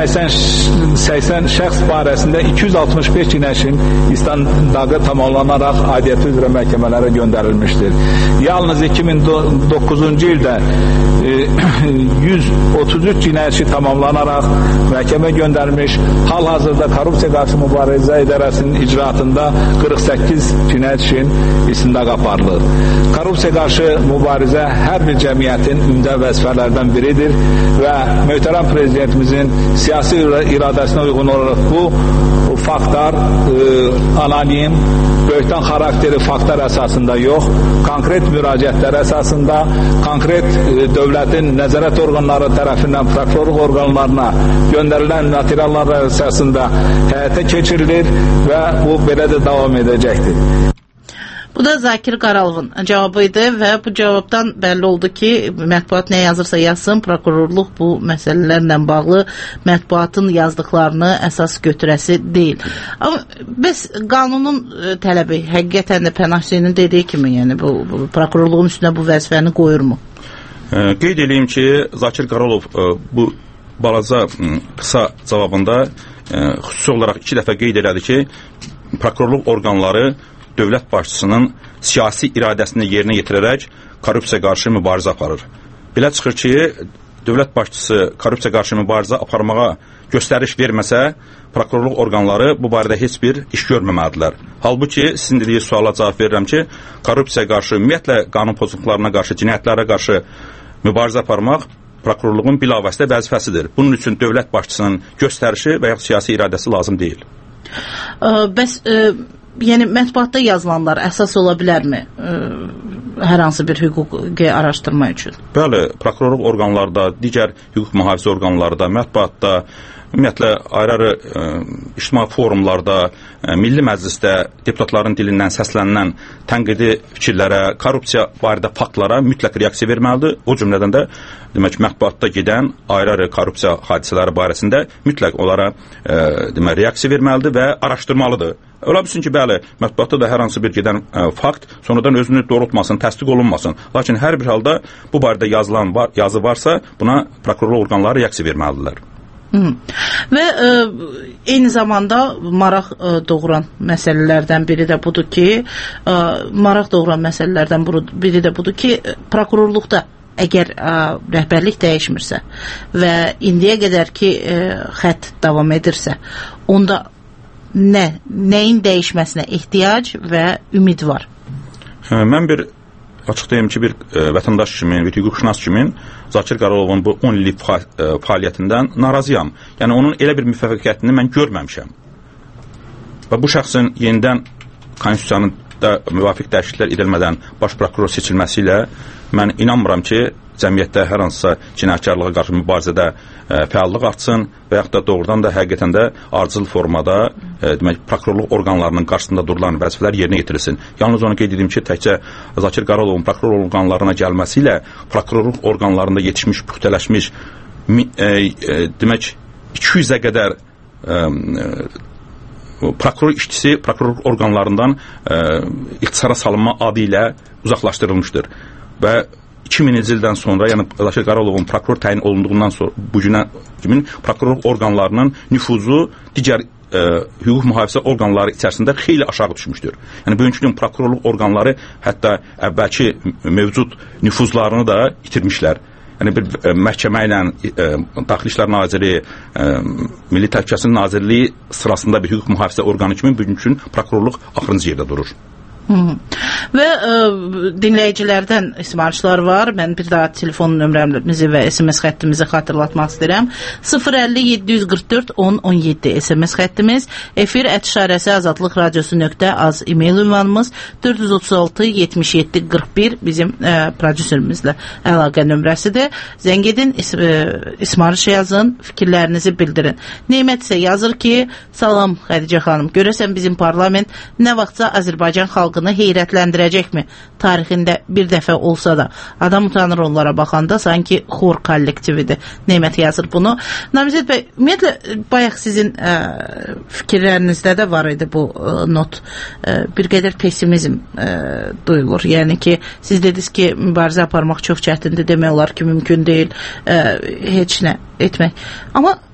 səksən şəxs barəsində iki yüz altmış beş cinayətin istintaqı tamamlanaraq aidiyyəti üzrə məhkəmələrə məhkəmələrə göndərilmişdir. Yalnız iki min doqquzuncu ildə yüz otuz üç cinayət tamamlanaraq məhkəmə göndərilmiş. Hal-hazırda Korrupsiya qarşı mübarizə idarəsinin icraatında qırx səkkiz cinayət işin istintaq aparılır. Korrupsiya qarşı mübarizə hər bir cəmiyyətin ümdə vəzifələrdən biridir və möhtərəm prezidentimizin siyasi iradəsinə uyğun olaraq bu faktlar e, anonim, böhtan xarakteri faktlar əsasında yox, konkret müraciətlər əsasında, konkret e, dövlətin nəzarət orqanları tərəfindən prokurorluq orqanlarına göndərilən materiallar əsasında həyata keçirilir və bu belə də davam edəcəkdir. Bu da Zakir Qaralovun cavabıydı və bu cavabdan bəlli oldu ki, mətbuat nə yazırsa yazsın, prokurorluq bu məsələlərlə bağlı mətbuatın yazdıqlarını əsas götürəsi deyil. Amma bəs qanunun tələbi həqiqətən də Pənah Hüseynin dediyi kimi, yəni bu, bu prokurorluğun üstünə bu vəzifəni qoyurmu? E, qeyd edeyim ki, Zakir Qaralov e, bu balaca qısa cavabında e, xüsusi olaraq iki dəfə qeyd elədi ki, prokurorluq orqanları dövlət başçısının siyasi iradəsini yerinə yetirərək korrupsiya qarşı mübarizə aparır. Belə çıxır ki, dövlət başçısı korrupsiya qarşı mübarizə aparmağa göstəriş verməsə, prokurorluq orqanları bu barədə heç bir iş görməməlidirlər. Halbuki, sizin dediyi suala cavab verirəm ki, korrupsiya qarşı, ümumiyyətlə qanun pozuntularına qarşı, cinayətlərə qarşı mübarizə aparmaq prokurorluğun bilavasitə vəzifəsidir. Bunun üçün dövlət başçısının göstərişi və ya siyasi iradəsi lazım deyil. Ə, bəs ə, yəni mətbuatda yazılanlar əsas ola bilərmi ə, hər hansı bir hüquqi araşdırma üçün? Bəli, prokurorluq orqanlarda, digər hüquq mühafizə orqanlarda, mətbuatda, ümumiyyətlə ayrı-ayrı ə, ictimai forumlarda, ə, Milli Məclisdə deputatların dilindən səslənilən tənqidi fikirlərə, korrupsiya barədə faktlara mütləq reaksiya verməlidir. O cümlədən də demək mətbuatda gedən ayrı-ayrı korrupsiya hadisələri barəsində mütləq onlara ə, demək reaksiya verməlidir və araşdırmalıdır. Ola bilsin ki, bəli, mətbuatda da hər hansı bir gedən ə, fakt sonradan özünü doğrultmasın, təsdiq olunmasın. Lakin hər bir halda bu barədə yazılan var, yazı varsa, buna prokurorluq orqanları reaksiya verməlidirlər. Hı. Və ə, eyni zamanda maraq ə, doğuran məsələlərdən biri də budur ki, ə, maraq doğuran məsələlərdən biri də budur ki, prokurorluqda əgər ə, rəhbərlik dəyişmirsə və indiyə qədər ki ə, xətt davam edirsə, onda nə, nəyin dəyişməsinə ehtiyac və ümid var? Hə, mən bir açıq deyim ki, bir ə, vətəndaş kimi, bir hüquqşünas kimi Zakir Qaralovun bu on illik fa ə, fəaliyyətindən narazıyam. Yəni onun elə bir müvəffəqiyyətini mən görməmişəm. Və bu şəxsin yenidən konstitusiyanın da müvafiq dəyişikliklər edilmədən baş prokuror seçilməsi ilə mən inanmıram ki, cəmiyyətdə hər hansısa cinayətkarlığa qarşı mübarizədə ə, fəallıq artsın və yaxud da doğrudan da həqiqətən də ardıcıl formada ə, demək prokurorluq orqanlarının qarşısında durulan vəzifələr yerinə yetirilsin. Yalnız onu qeyd edim ki, təkcə Zakir Qaralovun prokuror orqanlarına gəlməsi ilə prokurorluq orqanlarında yetişmiş, puxtələşmiş ə, ə, demək iki yüzə qədər ə, ə, prokuror işçisi prokurorluq orqanlarından ə, ixtisara salınma adı ilə uzaqlaşdırılmışdır. Və iki minci ildən sonra, yəni Zakir Qaralovun prokuror təyin olunduğundan sonra bu günə kimin prokurorluq orqanlarının nüfuzu digər ə, hüquq mühafizə orqanları içərisində xeyli aşağı düşmüşdür. Yəni bugünkü gün prokurorluq orqanları hətta əvvəlki mövcud nüfuzlarını da itirmişlər. Yəni bir ə, məhkəmə ilə ə, Daxili İşlər Naziri, ə, Milli Təhlükəsizlik Nazirliyi sırasında bir hüquq mühafizə orqanı kimi bugünkü gün prokurorluq axırıncı yerdə durur. Hı. Və ə, dinləyicilərdən ismarışlar var. Mən bir daha telefon nömrəmizi və S M S xəttimizi xatırlatmaq istəyirəm. sıfır əlli yeddi yüz qırx dörd on on yeddi S M S xəttimiz, efir ət işarəsi azadlıq radiosu nöqtə az e-mail ünvanımız, dörd yüz otuz altı yetmiş yeddi qırx bir bizim ə, prodüserimizlə əlaqə nömrəsidir. Zəng edin, is ə, ismarış yazın, fikirlərinizi bildirin. Neymət isə yazır ki, salam Xədicə xanım, görəsən bizim parlament nə vaxtsa Azərbaycan xalqı heyrətləndirəcəkmi? Tarixində bir dəfə olsa da. Adam utanır onlara baxanda, sanki xor kollektividir. Neymət yazır bunu. Namizəd bəy, ümumiyyətlə, bayaq sizin ə, fikirlərinizdə də var idi bu ə, not. Ə, bir qədər pesimizm ə, duyulur. Yəni ki, siz dediniz ki, mübarizə aparmaq çox çətindir, demək olar ki, mümkün deyil ə, heç nə etmək. Amma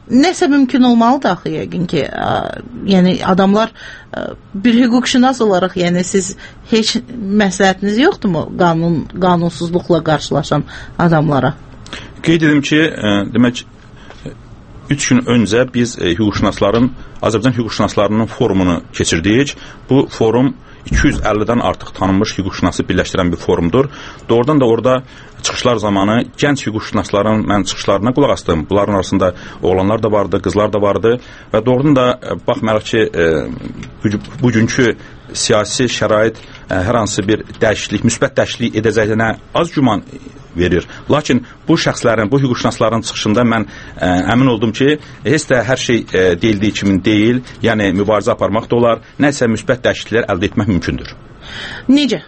nəsə mümkün olmalıdır axı yəqin ki, ə, yəni adamlar ə, bir hüquqşünas olaraq, yəni siz heç məsləhətiniz yoxdurmu qanun qanunsuzluqla qarşılaşan adamlara? Qeyd edim ki, ə, demək üç gün öncə biz ə, hüquqşünasların Azərbaycan hüquqşünaslarının forumunu keçirdik. Bu forum iki yüz əllidən artıq tanınmış hüquqşünası birləşdirən bir forumdur. Doğrudan da orada çıxışlar zamanı gənc hüquqşünasların mən çıxışlarına qulaq asdım. Bunların arasında oğlanlar da vardı, qızlar da vardı və doğrudan da baxmayaraq ki, e, bugünkü siyasi şərait e, hər hansı bir dəyişiklik, müsbət dəyişiklik edəcəyinə az güman verir. Lakin bu şəxslərin, bu hüquqşünasların çıxışında mən e, əmin oldum ki, heç də hər şey e, deyildiyi kimi deyil, yəni mübarizə aparmaq da olar, nəsə müsbət dəyişikliklər əldə etmək mümkündür. Necə?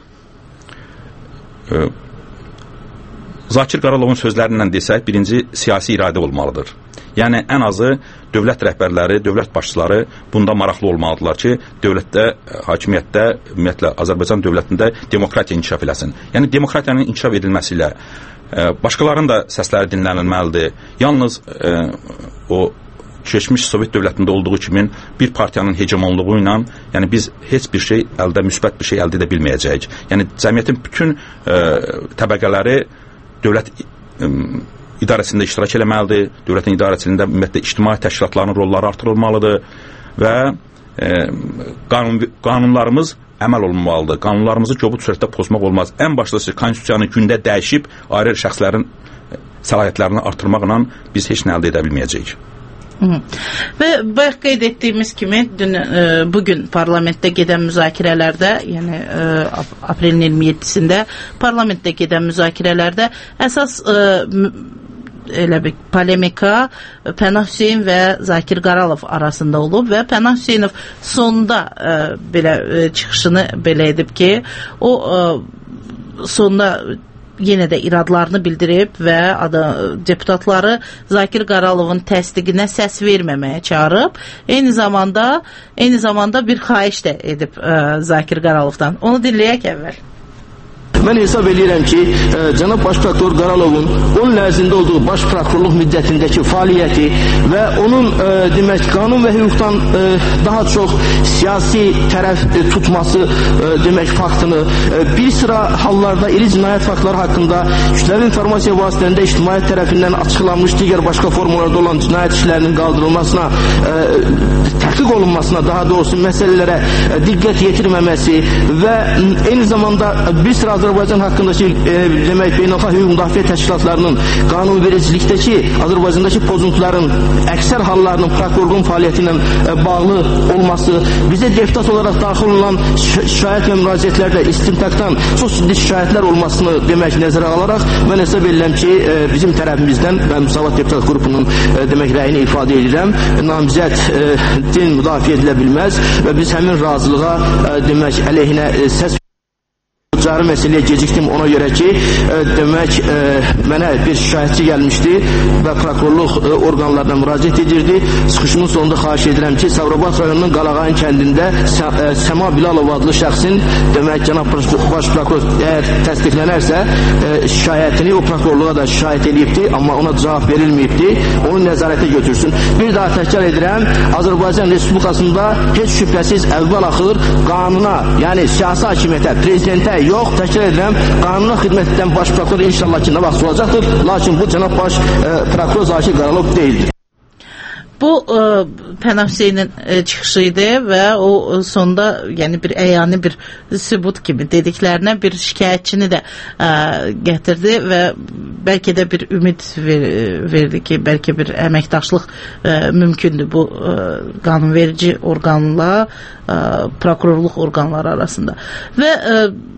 E, Zakir Qaralovun sözlərindən desək, birinci siyasi iradə olmalıdır. Yəni, ən azı dövlət rəhbərləri, dövlət başçıları bunda maraqlı olmalıdırlar ki, dövlətdə, hakimiyyətdə, ümumiyyətlə, Azərbaycan dövlətində demokratiya inkişaf eləsin. Yəni, demokratiyanın inkişaf edilməsi ilə e, başqalarının da səsləri dinlənilməlidir. Yalnız e, o keçmiş Sovet dövlətində olduğu kimi bir partiyanın hegemonluğu ilə, yəni biz heç bir şey əldə, müsbət bir şey əldə edə bilməyəcəyik. Yəni, cəmiyyətin bütün e, təbəqələri dövlət ə, idarəsində iştirak eləməlidir, dövlətin idarəçiliyində ümumiyyətlə ictimai təşkilatların rolları artırılmalıdır və ə, qanun, qanunlarımız əməl olunmalıdır. Qanunlarımızı kobud surətdə pozmaq olmaz. Ən başlıcası konstitusiyanı gündə dəyişib ayrı şəxslərin səlahiyyətlərini artırmaqla biz heç nə əldə edə bilməyəcəyik. Hı. Və bayaq qeyd etdiyimiz kimi dün, e, bugün parlamentdə gedən müzakirələrdə, yəni e, aprelin iyirmi yeddisində parlamentdə gedən müzakirələrdə əsas e, elə bir polemika Pənah Hüseyn və Zakir Qaralov arasında olub və Pənah Hüseynov sonda e, belə e, çıxışını belə edib ki, o e, sonda yenə də iradlarını bildirib və adı, deputatları Zakir Qaralovun təsdiqinə səs verməməyə çağırıb. Eyni zamanda eyni zamanda bir xahiş də edib ə, Zakir Qaralovdan. Onu dinləyək əvvəl. Mən hesab edirəm ki, e, cənab Baş Prokuror Qaralovun onun ərzində olduğu baş prokurorluq müddətindəki fəaliyyəti və onun e, demək qanun və hüquqdan e, daha çox siyasi tərəf e, tutması e, demək faktını e, bir sıra hallarda iri cinayət faktları haqqında kütləvi informasiya vasitələrində ictimaiyyət tərəfindən açıqlanmış digər başqa formalarda olan cinayət işlərinin qaldırılmasına, e, təhqiq olunmasına, daha doğrusu məsələlərə e, diqqət yetirməməsi və eyni zamanda bir sıra Azərbaycan haqqındakı e, demək beynəlxalq hüquq müdafiə təşkilatlarının qanunvericilikdəki Azərbaycandakı pozuntuların əksər hallarının prokurorluğun fəaliyyəti ilə e, bağlı olması, bizə deputat olaraq daxil olan şikayət və müraciətlərdə istintaqdan çox ciddi şikayətlər olmasını demək nəzərə alaraq mən hesab edirəm ki, e, bizim tərəfimizdən və Müsavat Deputat qrupunun e, demək rəyini ifadə edirəm. Namizəd e, din müdafiə edilə bilməz və biz həmin razılığa e, demək əleyhinə e, səs cari məsələyə gecikdim ona görə ki, e, demək e, mənə bir şikayətçi gəlmişdi və prokurorluq e, orqanlarına müraciət edirdi. Çıxışımın sonunda xahiş edirəm ki, Sabirabad rayonunun Qalağayın kəndində Sə e, Səma Bilalov adlı şəxsin demək cənab baş prokuror əgər təsdiqlənərsə e, şikayətini o prokurorluğa da şikayət edibdi, amma ona cavab verilməyibdi. Onu nəzarətə götürsün. Bir daha təkrar edirəm, Azərbaycan Respublikasında heç şübhəsiz əvvəl-axır qanuna, yəni siyasi hakimiyyətə, prezidentə yox, təkrar edirəm, qanuna xidmət edən baş prokuror inşallah ki, nə vaxt olacaqdır, lakin bu cənab baş e, prokuror Zakir Qaralov deyildir. Bu e, Pənah Hüseynin e, çıxışı idi və o e, sonda yəni bir əyani bir sübut kimi dediklərinə bir şikayətçini də e, gətirdi və bəlkə də bir ümid ver, verdi ki, bəlkə bir əməkdaşlıq e, mümkündür bu e, qanunverici orqanla e, prokurorluq orqanları arasında. Və e,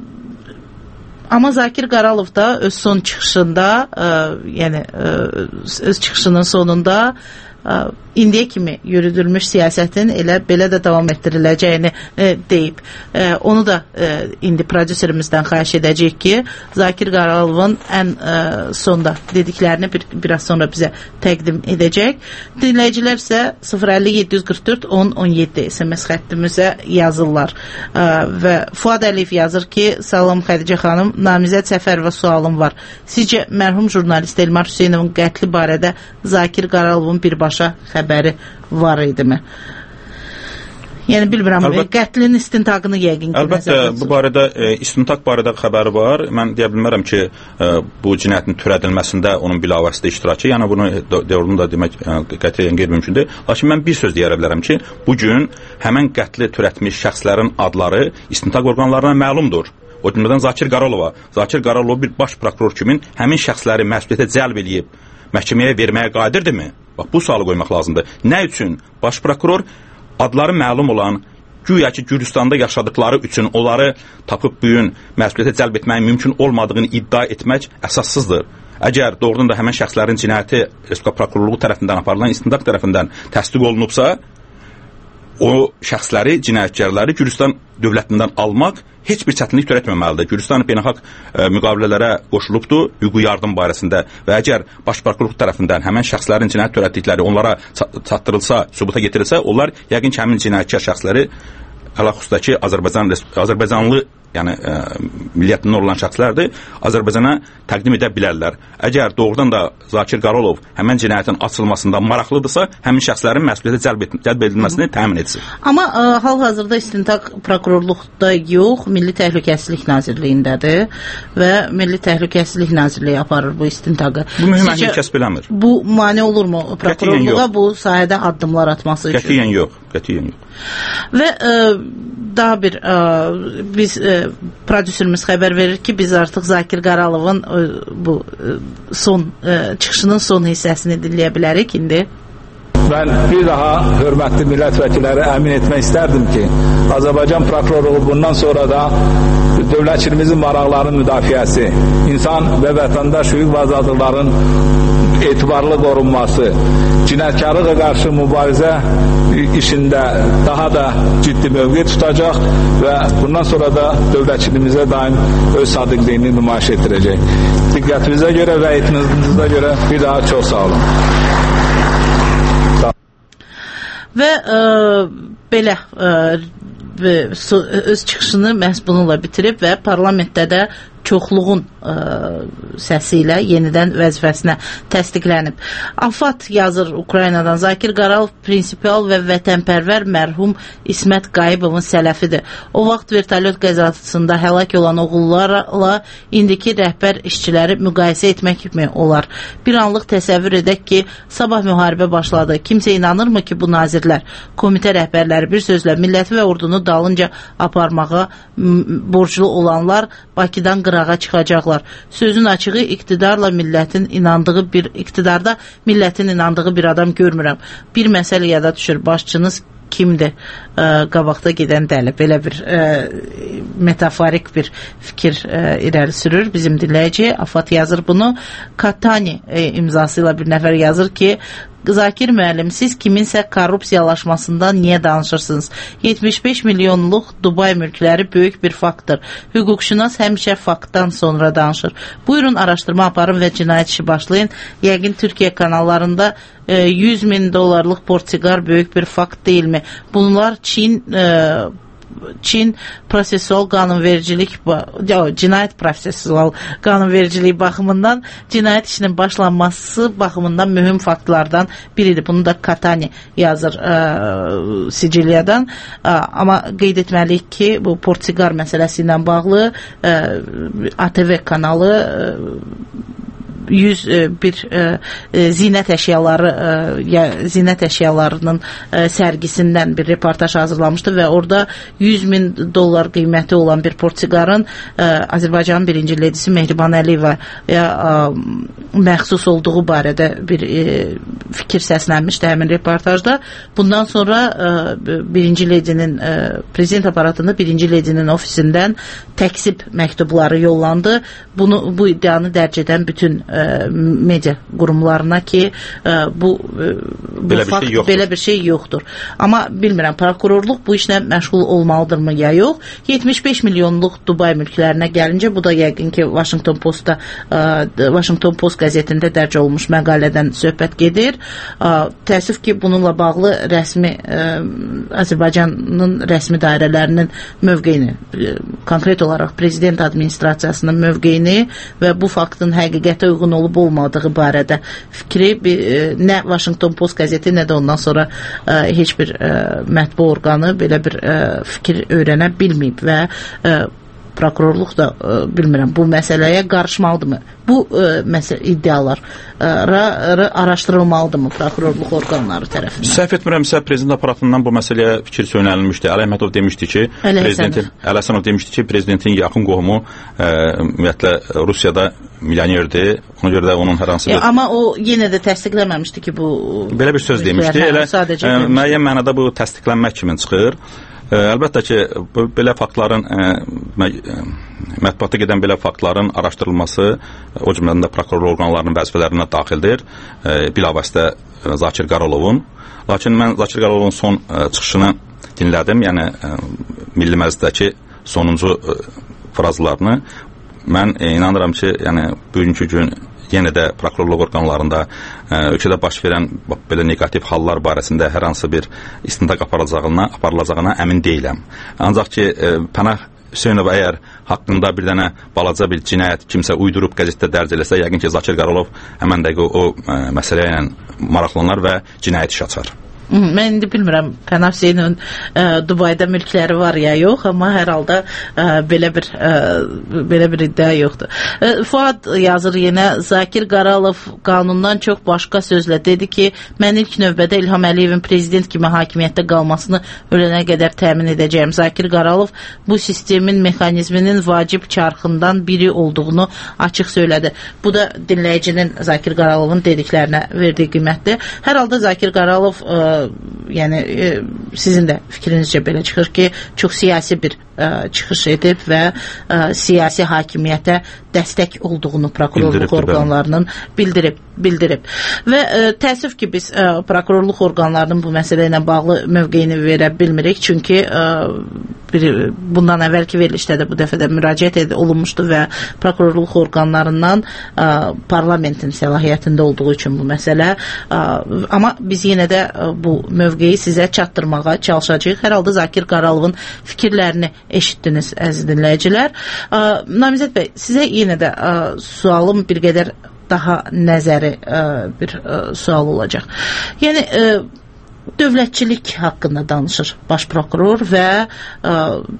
amma Zakir Qaralov da öz son çıxışında e, yəni e, öz çıxışının sonunda e, indiyə kimi yürüdülmüş siyasətin elə belə də davam etdiriləcəyini e, deyib. E, onu da e, indi prodüserimizdən xahiş edəcəyik ki, Zakir Qaralovun ən e, sonda dediklərini bir, biraz sonra bizə təqdim edəcək. Dinləyicilər isə sıfır əlli yeddi yüz qırx dörd on on yeddi S M S xəttimizə yazırlar. E, və Fuad Əliyev yazır ki, salam Xədicə xanım, namizəd Səfərova sualım var. Sizcə mərhum jurnalist Elmar Hüseynovun qətli barədə Zakir Qaralovun birbaşa birbaşa xəbəri var idimi? Yəni bilmirəm, Əlbət, qətlin istintaqını yəqin ki, əlbəttə, bu barədə e, istintaq barədə xəbəri var. Mən deyə bilmərəm ki, e, bu cinayətin törədilməsində onun bilavasitə iştirakı, yəni bunu doğrunu da demək e, qətiyyən qeyri-mümkündür. Lakin mən bir söz deyə bilərəm ki, bu gün həmin qətli törətmiş şəxslərin adları istintaq orqanlarına məlumdur. O cümlədən Zakir Qaralova. Zakir Qaralov bir baş prokuror kimi həmin şəxsləri məsuliyyətə cəlb edib məhkəməyə verməyə qadirdirmi? Bax, bu sualı qoymaq lazımdır. Nə üçün baş prokuror adları məlum olan, güya ki, Gürcüstanda yaşadıkları üçün onları tapıb bugün məsuliyyətə cəlb etməyin mümkün olmadığını iddia etmək əsassızdır. Əgər doğrudan da həmən şəxslərin cinayəti Respublika Prokurorluğu tərəfindən aparılan istintaq tərəfindən təsdiq olunubsa, o şəxsləri, cinayətkarları Gürcüstan dövlətindən almaq heç bir çətinlik törətməməlidir. Gürcüstan beynəlxalq e, müqavilələrə qoşulubdur hüquqi yardım barəsində və əgər baş prokurorluq tərəfindən həmən şəxslərin cinayət törətdikləri onlara çatdırılsa, sübuta getirilsə, onlar yəqin ki, həmin cinayətkar şəxsləri əl-xüsusdakı Azərbaycan, Azərbaycanlı yəni e, milliyyətindən olan şəxslərdir, Azərbaycana təqdim edə bilərlər. Əgər doğrudan da Zakir Qaralov həmən cinayətin açılmasında maraqlıdırsa, həmin şəxslərin məsuliyyətə cəlb, et, cəlb edilməsini təmin etsin. Amma e, hal-hazırda istintaq prokurorluqda yox, Milli Təhlükəsizlik Nazirliyindədir və Milli Təhlükəsizlik Nazirliyi aparır bu istintaqı. Bu mühüm əhəmiyyət kəsb eləmir. Bu mane olurmu prokurorluğa bu sahədə addımlar atması üçün? Qətiyyən yox, qətiyyən yox. Və e, daha bir e, biz e, prodüserimiz xəbər verir ki, biz artıq Zakir Qaralovun e, bu e, son e, çıxışının son hissəsini dinləyə bilərik indi. Mən bir daha hörmətli millət vəkilləri əmin etmək istərdim ki, Azərbaycan prokurorluğu bundan sonra da dövlətçilimizin maraqlarının müdafiəsi, insan və vətəndaş hüquq və azadlıqların etibarlı qorunması, cinayətkarlığa qarşı mübarizə işində daha da ciddi mövqe tutacaq və bundan sonra da dövlətçiliyimizə daim öz sadiqliyini nümayiş etdirəcək. Diqqətinizə görə və etirazınıza görə bir daha çox sağ olun. Və e, belə e, öz çıxışını məhz bununla bitirib və parlamentdə də çoxluğun ə, səsi ilə yenidən vəzifəsinə təsdiqlənib. AFAD yazır Ukraynadan, Zakir Qaralov prinsipial və vətənpərvər mərhum İsmət Qayıbovun sələfidir. O vaxt vertolyot qəzasında həlak olan oğullarla indiki rəhbər işçiləri müqayisə etmək mi olar? Bir anlıq təsəvvür edək ki, sabah müharibə başladı. Kimsə inanırmı ki, bu nazirlər, komitə rəhbərləri bir sözlə milləti və ordunu dalınca aparmağa borclu olanlar Bakıdan qırağa çıxacaqlar. Sözün açığı iqtidarla millətin inandığı bir iqtidarda millətin inandığı bir adam görmürəm. Bir məsələ yada düşür. Başçınız kimdir? Ə, qabaqda gedən dəli. Belə bir ə, metaforik bir fikir ə, irəli sürür bizim dinləyici. AFAD yazır bunu. Katani ə, imzası ilə bir nəfər yazır ki, Zakir müəllim, siz kiminsə korrupsiyalaşmasından niyə danışırsınız? yetmiş beş milyonluq Dubay mülkləri böyük bir faktdır. Hüquqşünas həmişə faktdan sonra danışır. Buyurun araşdırma aparın və cinayət işi başlayın. Yəqin Türkiyə kanallarında e, yüz min dollarlıq portsiqar böyük bir fakt deyilmi? Bunlar Çin e, Çin prosesual qanunvericilik cinayət prosesual qanunvericiliyi baxımından cinayət işinin başlanması baxımından mühüm faktlardan biridir. Bunu da Katani yazır ə, Siciliyadan. Ə, amma qeyd etməliyik ki, bu portsiqar məsələsi ilə bağlı ə, A T V kanalı ə, yüz bir e, zinət əşyaları e, zinət əşyalarının e, sərgisindən bir reportaj hazırlamışdı və orada yüz min dollar qiyməti olan bir portsiqarın e, Azərbaycanın birinci ledisi Mehriban Əliyevə e, məxsus olduğu barədə bir e, fikir səslənmişdi həmin reportajda. Bundan sonra e, birinci ledinin e, prezident aparatında birinci ledinin ofisindən təksib məktubları yollandı. Bunu bu iddianı dərc edən bütün media qurumlarına ki bu, bu belə, fakt, bir şey belə bir şey yoxdur. Amma bilmirəm, prokurorluq bu işlə məşğul olmalıdırmı ya yox? yetmiş beş milyonluq Dubay mülklərinə gəlincə, bu da yəqin ki Washington Postda Washington Post qəzetində dərc olmuş məqalədən söhbət gedir. Təəssüf ki, bununla bağlı rəsmi Azərbaycanın rəsmi dairələrinin mövqeyini, konkret olaraq prezident administrasiyasının mövqeyini və bu faktın həqiqətə uyğun uyğun olub olmadığı barədə fikri bir, nə Washington Post qəzeti, nə də ondan sonra ə, heç bir ə, mətbu orqanı belə bir ə, fikir öyrənə bilməyib və ə, prokurorluq da ə, bilmirəm bu məsələyə qarışmalıdırmı? Bu ə, məsələ iddialar ə, ra, araşdırılmalıdırmı prokurorluq orqanları tərəfindən? Səhv etmirəmsə prezident aparatından bu məsələyə fikir söylənilmişdi. Əli Əhmədov demişdi ki, prezidentin Əli Həsənov demişdi ki, prezidentin yaxın qohumu ə, ümumiyyətlə Rusiyada milyonerdir. Ona görə də onun hər hansı bir... E, amma o yenə də təsdiqləməmişdi ki, bu... Belə bir söz demişdi. Elə ə, müəyyən mənada bu təsdiqlənmək kimi çıxır. Ə, əlbəttə ki, bu, belə faktların ə, mə, ə, mətbuata gedən belə faktların araşdırılması o cümlədən də prokuror orqanlarının vəzifələrinə daxildir. Ə, bilavasitə ə, Zakir Qaralovun. Lakin mən Zakir Qaralovun son ə, çıxışını dinlədim. Yəni ə, Milli Məclisdəki sonuncu ə, frazlarını. Mən ə, inanıram ki, yəni bugünkü gün yenə də prokurorluq orqanlarında ə, ölkədə baş verən belə negativ hallar barəsində hər hansı bir istintaq aparılacağına, aparılacağına əmin deyiləm. Ancaq ki, ə, Pənah Hüseynov əgər haqqında bir dənə balaca bir cinayət kimsə uydurub qəzetdə dərc eləsə, yəqin ki, Zakir Qaralov həmən dəqiqə o ə, məsələ ilə maraqlanar və cinayət iş açar. Mən indi bilmirəm Pənah Hüseynovun Dubayda mülkləri var ya yox, amma hər halda ə, belə bir ə, belə bir iddia yoxdur. Ə, Fuad yazır yenə, Zakir Qaralov qanundan çox başqa sözlə dedi ki, mən ilk növbədə İlham Əliyevin prezident kimi hakimiyyətdə qalmasını ölənə qədər təmin edəcəyəm. Zakir Qaralov bu sistemin mexanizminin vacib çarxından biri olduğunu açıq söylədi. Bu da dinləyicinin Zakir Qaralovun dediklərinə verdiyi qiymətdir. Hər halda Zakir Qaralov ə, yəni e, sizin də fikrinizcə belə çıxır ki, çox siyasi bir ə, çıxış edib və ə, siyasi hakimiyyətə dəstək olduğunu prokurorluq orqanlarının bildirib, bildirib. Və ə, təəssüf ki, biz ə, prokurorluq orqanlarının bu məsələ ilə bağlı mövqeyini verə bilmirik, çünki ə, bir, bundan əvvəlki verilişdə də bu dəfə də müraciət ed olunmuşdu və prokurorluq orqanlarından ə, parlamentin səlahiyyətində olduğu üçün bu məsələ, ə, amma biz yenə də ə, bu mövqeyi sizə çatdırmağa çalışacağıq. Hər halda Zakir Qaralovun fikirlərini eşitdiniz, əziz dinləyicilər. Ə, Namizəd bəy, sizə yenə də ə, sualım bir qədər daha nəzəri ə, bir ə, sual olacaq. Yəni, ə, dövlətçilik haqqında danışır baş prokuror və ə,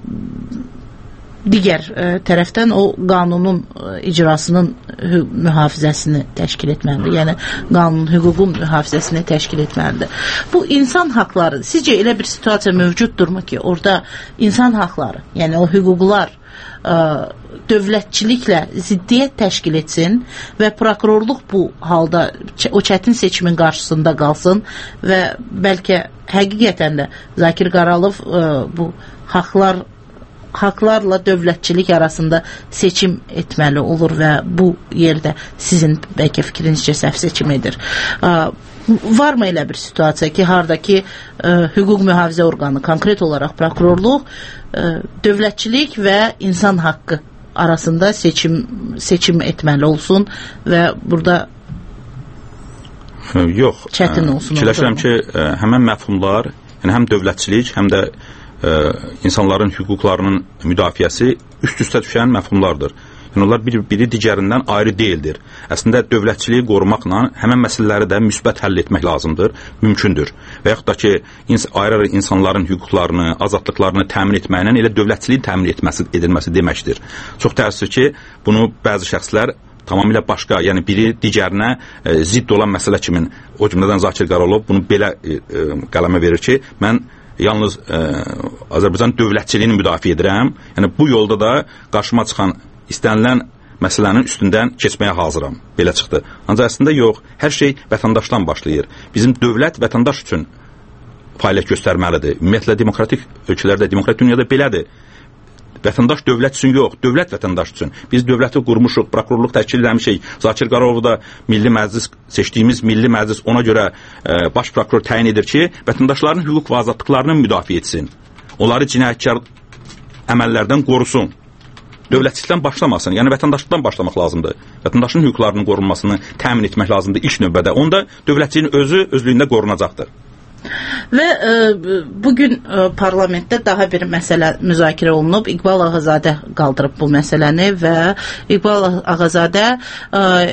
digər ə, tərəfdən o qanunun ə, icrasının mühafizəsini təşkil etməlidir. Yəni, qanunun hüququn mühafizəsini təşkil etməlidir. Bu, insan haqları, sizcə elə bir situasiya mövcuddurmu ki, orada insan haqları, yəni o hüquqlar ə, dövlətçiliklə ziddiyyət təşkil etsin və prokurorluq bu halda o çətin seçimin qarşısında qalsın və bəlkə həqiqətən də Zakir Qaralov ə, bu haqlar haqlarla dövlətçilik arasında seçim etməli olur və bu yerdə sizin bəlkə fikrinizcə səhv seçim edir. Ə, varmı elə bir situasiya ki, hardakı ə, hüquq mühafizə orqanı, konkret olaraq prokurorluq, ə, dövlətçilik və insan haqqı arasında seçim seçim etməli olsun və burada yox, çətin olsun. Fikirləşirəm ki, ə, həmən məfhumlar, yəni həm dövlətçilik, həm də Ə, insanların hüquqlarının müdafiəsi üst-üstə düşən məfhumlardır. Yəni, onlar bir, biri digərindən ayrı deyildir. Əslində, dövlətçiliyi qorumaqla həmən məsələləri də müsbət həll etmək lazımdır, mümkündür. Və yaxud da ki, ins ayrı insanların hüquqlarını, azadlıqlarını təmin etməklə elə dövlətçiliyin təmin etməsi, edilməsi deməkdir. Çox təəssüf ki, bunu bəzi şəxslər tamamilə başqa, yəni biri digərinə e, zidd olan məsələ kimin, o cümlədən Zakir Qaralov bunu belə e, e, qələmə verir ki, mən yalnız ə, Azərbaycan dövlətçiliyini müdafiə edirəm. Yəni bu yolda da qarşıma çıxan istənilən məsələnin üstündən keçməyə hazıram. Belə çıxdı. Ancaq əslində yox, hər şey vətəndaşdan başlayır. Bizim dövlət vətəndaş üçün fəaliyyət göstərməlidir. Ümumiyyətlə demokratik ölkələrdə, demokratik dünyada belədir. Vətəndaş dövlət üçün yox, dövlət vətəndaş üçün. Biz dövləti qurmuşuq, prokurorluq təşkil eləmişik. Zakir Qaralovu da Milli Məclis, seçdiyimiz Milli Məclis ona görə e, baş prokuror təyin edir ki, vətəndaşların hüquq və azadlıqlarını müdafiə etsin. Onları cinayətkar əməllərdən qorusun. Dövlətçilikdən başlamasın, yəni vətəndaşlıqdan başlamaq lazımdır. Vətəndaşın hüquqlarının qorunmasını təmin etmək lazımdır ilk növbədə. Onda dövlətçiliyin özü özlüyündə qorunacaqdır. Və ə, bugün ə, parlamentdə daha bir məsələ müzakirə olunub. İqbal Ağazadə qaldırıb bu məsələni və İqbal Ağazadə ə,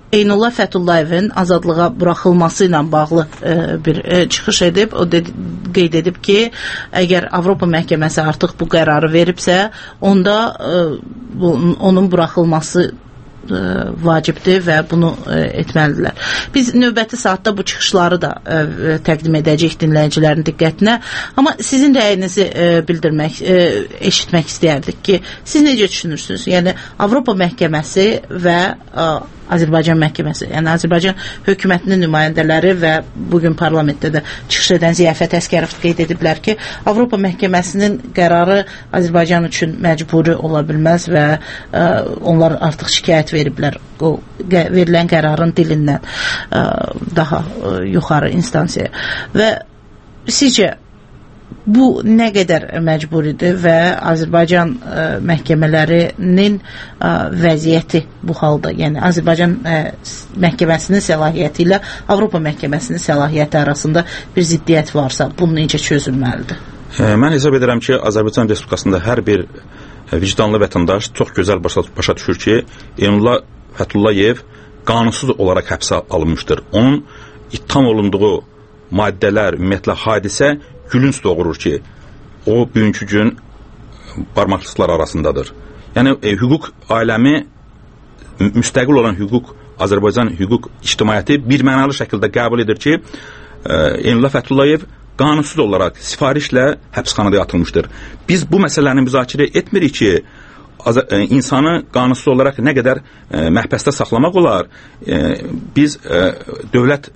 Eynullah Fətullayevin azadlığa buraxılması ilə bağlı e, bir e, çıxış edib. O dedi, qeyd edib ki, əgər Avropa məhkəməsi artıq bu qərarı veribsə, onda e, bu, onun buraxılması e, vacibdir və bunu e, etməlidirlər. Biz növbəti saatda bu çıxışları da e, təqdim edəcəyik dinləyicilərin diqqətinə. Amma sizin rəyinizi e, bildirmək, e, eşitmək istəyərdik ki, siz necə düşünürsünüz? Yəni, Avropa məhkəməsi və e, Azərbaycan məhkəməsi, yəni Azərbaycan hökumətinin nümayəndələri və bugün parlamentdə də çıxış edən Ziyafət Əsgərov qeyd ediblər ki, Avropa məhkəməsinin qərarı Azərbaycan üçün məcburi ola bilməz və ə, onlar artıq şikayət veriblər o verilən qərarın dilindən ə, daha ə, yuxarı instansiyaya. Və sizcə bu nə qədər məcburidir və Azərbaycan ə, məhkəmələrinin ə, vəziyyəti bu halda, yəni Azərbaycan ə, məhkəməsinin səlahiyyəti ilə Avropa məhkəməsinin səlahiyyəti arasında bir ziddiyyət varsa, bunu necə çözülməlidir? E, mən hesab edirəm ki, Azərbaycan Respublikasında hər bir vicdanlı vətəndaş çox gözəl başa, başa düşür ki, Eynullah Fətullayev qanunsuz olaraq həbsə alınmışdır. Onun ittiham olunduğu maddələr, ümumiyyətlə hadisə gülünc doğurur ki, o bugünkü gün barmaqlıqlar arasındadır. Yəni, e, hüquq aləmi, müstəqil olan hüquq, Azərbaycan hüquq ictimaiyyəti bir mənalı şəkildə qəbul edir ki, e, Eynullah Fətullayev qanunsuz olaraq sifarişlə həbsxanada atılmışdır. Biz bu məsələni müzakirə etmirik ki, e, insanı qanunsuz olaraq nə qədər e, məhbəsdə saxlamaq olar. E, biz e, dövlət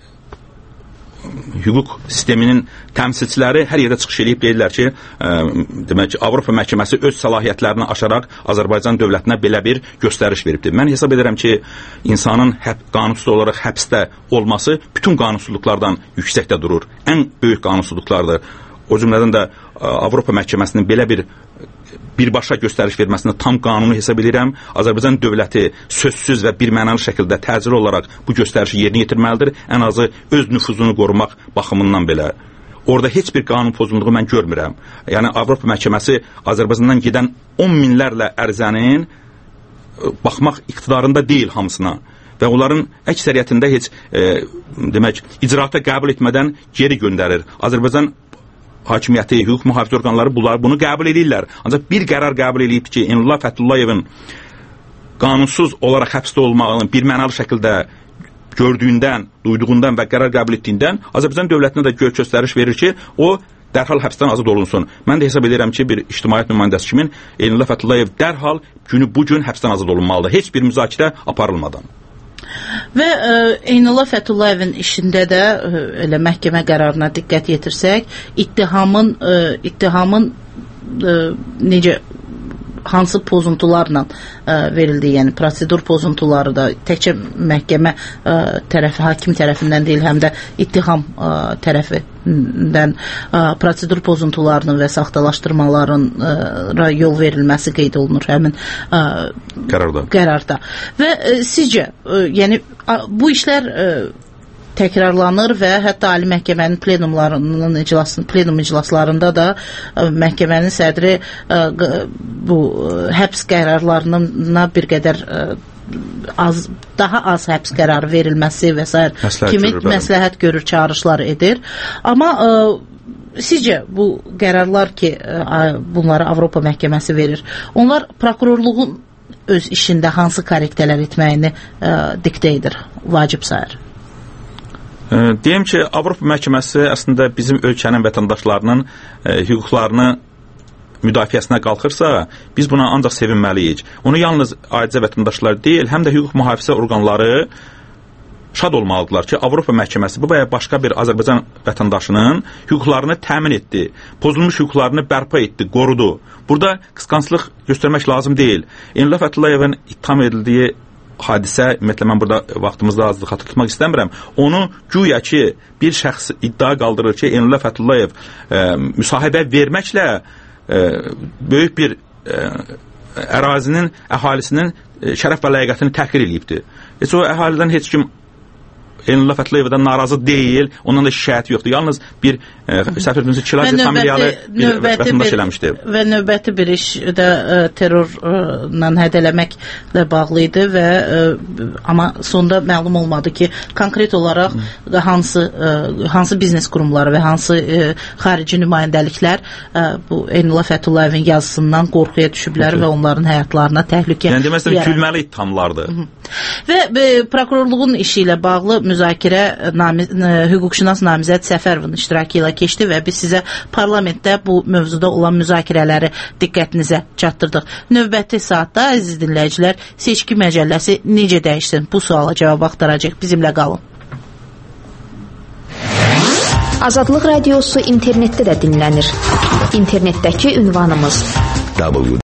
hüquq sisteminin təmsilçiləri hər yerdə çıxış edib deyirlər ki, ə, demək ki, Avropa məhkəməsi öz səlahiyyətlərini aşaraq Azərbaycan dövlətinə belə bir göstəriş veribdir. Mən hesab edirəm ki, insanın həb, qanunsuz olaraq həbsdə olması bütün qanunsuzluqlardan yüksəkdə durur. Ən böyük qanunsuzluqlardır. O cümlədən də ə, Avropa məhkəməsinin belə bir birbaşa göstəriş verməsini tam qanunu hesab edirəm. Azərbaycan dövləti sözsüz və birmənalı şəkildə təcili olaraq bu göstərişi yerinə yetirməlidir. Ən azı öz nüfuzunu qorumaq baxımından belə. Orada heç bir qanun pozunluğu mən görmürəm. Yəni Avropa məhkəməsi Azərbaycandan gedən on minlərlə ərizənin baxmaq iqtidarında deyil hamısına. Və onların əksəriyyətində heç e, demək, icraata qəbul etmədən geri göndərir. Azərbaycan hakimiyyəti, hüquq mühafizə orqanları bunlar bunu qəbul edirlər. Ancaq bir qərar qəbul edib ki, Eynullah Fətullayevin qanunsuz olaraq həbsdə olmağını bir mənalı şəkildə gördüyündən, duyduğundan və qərar qəbul etdiyindən Azərbaycan dövlətinə də göstəriş verir ki, o dərhal həbsdən azad olunsun. Mən də hesab edirəm ki, bir ictimaiyyət nümayəndəsi kimin Eynullah Fətullayev dərhal günü bu gün həbsdən azad olunmalıdır. Heç bir müzakirə aparılmadan. Və ə, Eynullah Fətullayevin işində də ə, elə məhkəmə qərarına diqqət yetirsək, ittihamın ə, ittihamın ə, necə hansı pozuntularla ə, verildi, yəni prosedur pozuntuları da təkcə məhkəmə ə, tərəfi, hakim tərəfindən deyil, həm də ittiham ə, tərəfindən ə, prosedur pozuntularının və saxtalaşdırmaların ə, yol verilməsi qeyd olunur həmin ə, qərarda. qərarda. Və ə, sizcə, ə, yəni ə, bu işlər ə, təkrarlanır və hətta Ali Məhkəmənin plenumlarının iclasının plenum iclaslarında da ə, məhkəmənin sədri ə, bu ə, həbs qərarlarına bir qədər ə, az, daha az həbs qərarı verilməsi və s. kimi görür, məsləhət görür, çağırışlar edir. Amma ə, sizcə bu qərarlar ki, ə, bunları Avropa məhkəməsi verir, onlar prokurorluğun öz işində hansı korrektələr etməyini ə, diktə edir, vacib sayır? Deyim ki, Avropa məhkəməsi əslində bizim ölkənin vətəndaşlarının e, hüquqlarını müdafiəsinə qalxırsa, biz buna ancaq sevinməliyik. Onu yalnız aciz vətəndaşlar deyil, həm də hüquq mühafizə orqanları şad olmalıdırlar ki, Avropa məhkəməsi bu və başqa bir Azərbaycan vətəndaşının hüquqlarını təmin etdi, pozulmuş hüquqlarını bərpa etdi, qorudu. Burada qısqanclıq göstərmək lazım deyil. Eynullah Fətullayevin ittiham edildiyi hadisə, ümumiyyətlə mən burada vaxtımızda azlıq xatırlatmaq istəmirəm, onu güya ki, bir şəxs iddia qaldırır ki, Eynullah Fətullayev e, müsahibə verməklə e, böyük bir e, ərazinin, əhalisinin e, şərəf və ləyaqətini təhqir edibdir. Heç o əhalidən heç kim Elnur Fətliyevadan narazı deyil, ondan da şikayət yoxdur. Yalnız bir e, səfirimizi Kilazi familiyalı bir vətəndaş eləmişdi. Və növbəti bir iş də e, terrorla hədələməklə bağlı idi və e, amma sonda məlum olmadı ki, konkret olaraq Hı. hansı e, hansı biznes qurumları və hansı e, xarici nümayəndəliklər e, bu Elnur Fətullayevin yazısından qorxuya düşüblər Hı. və onların həyatlarına təhlükə yəni deməsəm gülməli ittihamlardır. Və e, prokurorluğun işi ilə bağlı müzakirə namiz, hüquqşünas namizəd Səfərovun iştirakı ilə keçdi və biz sizə parlamentdə bu mövzuda olan müzakirələri diqqətinizə çatdırdıq. Növbəti saatda, əziz dinləyicilər, seçki məcəlləsi necə dəyişsin? Bu suala cavab axtaracaq. Bizimlə qalın. Azadlıq radiosu internetdə də dinlənir. İnternetdəki ünvanımız w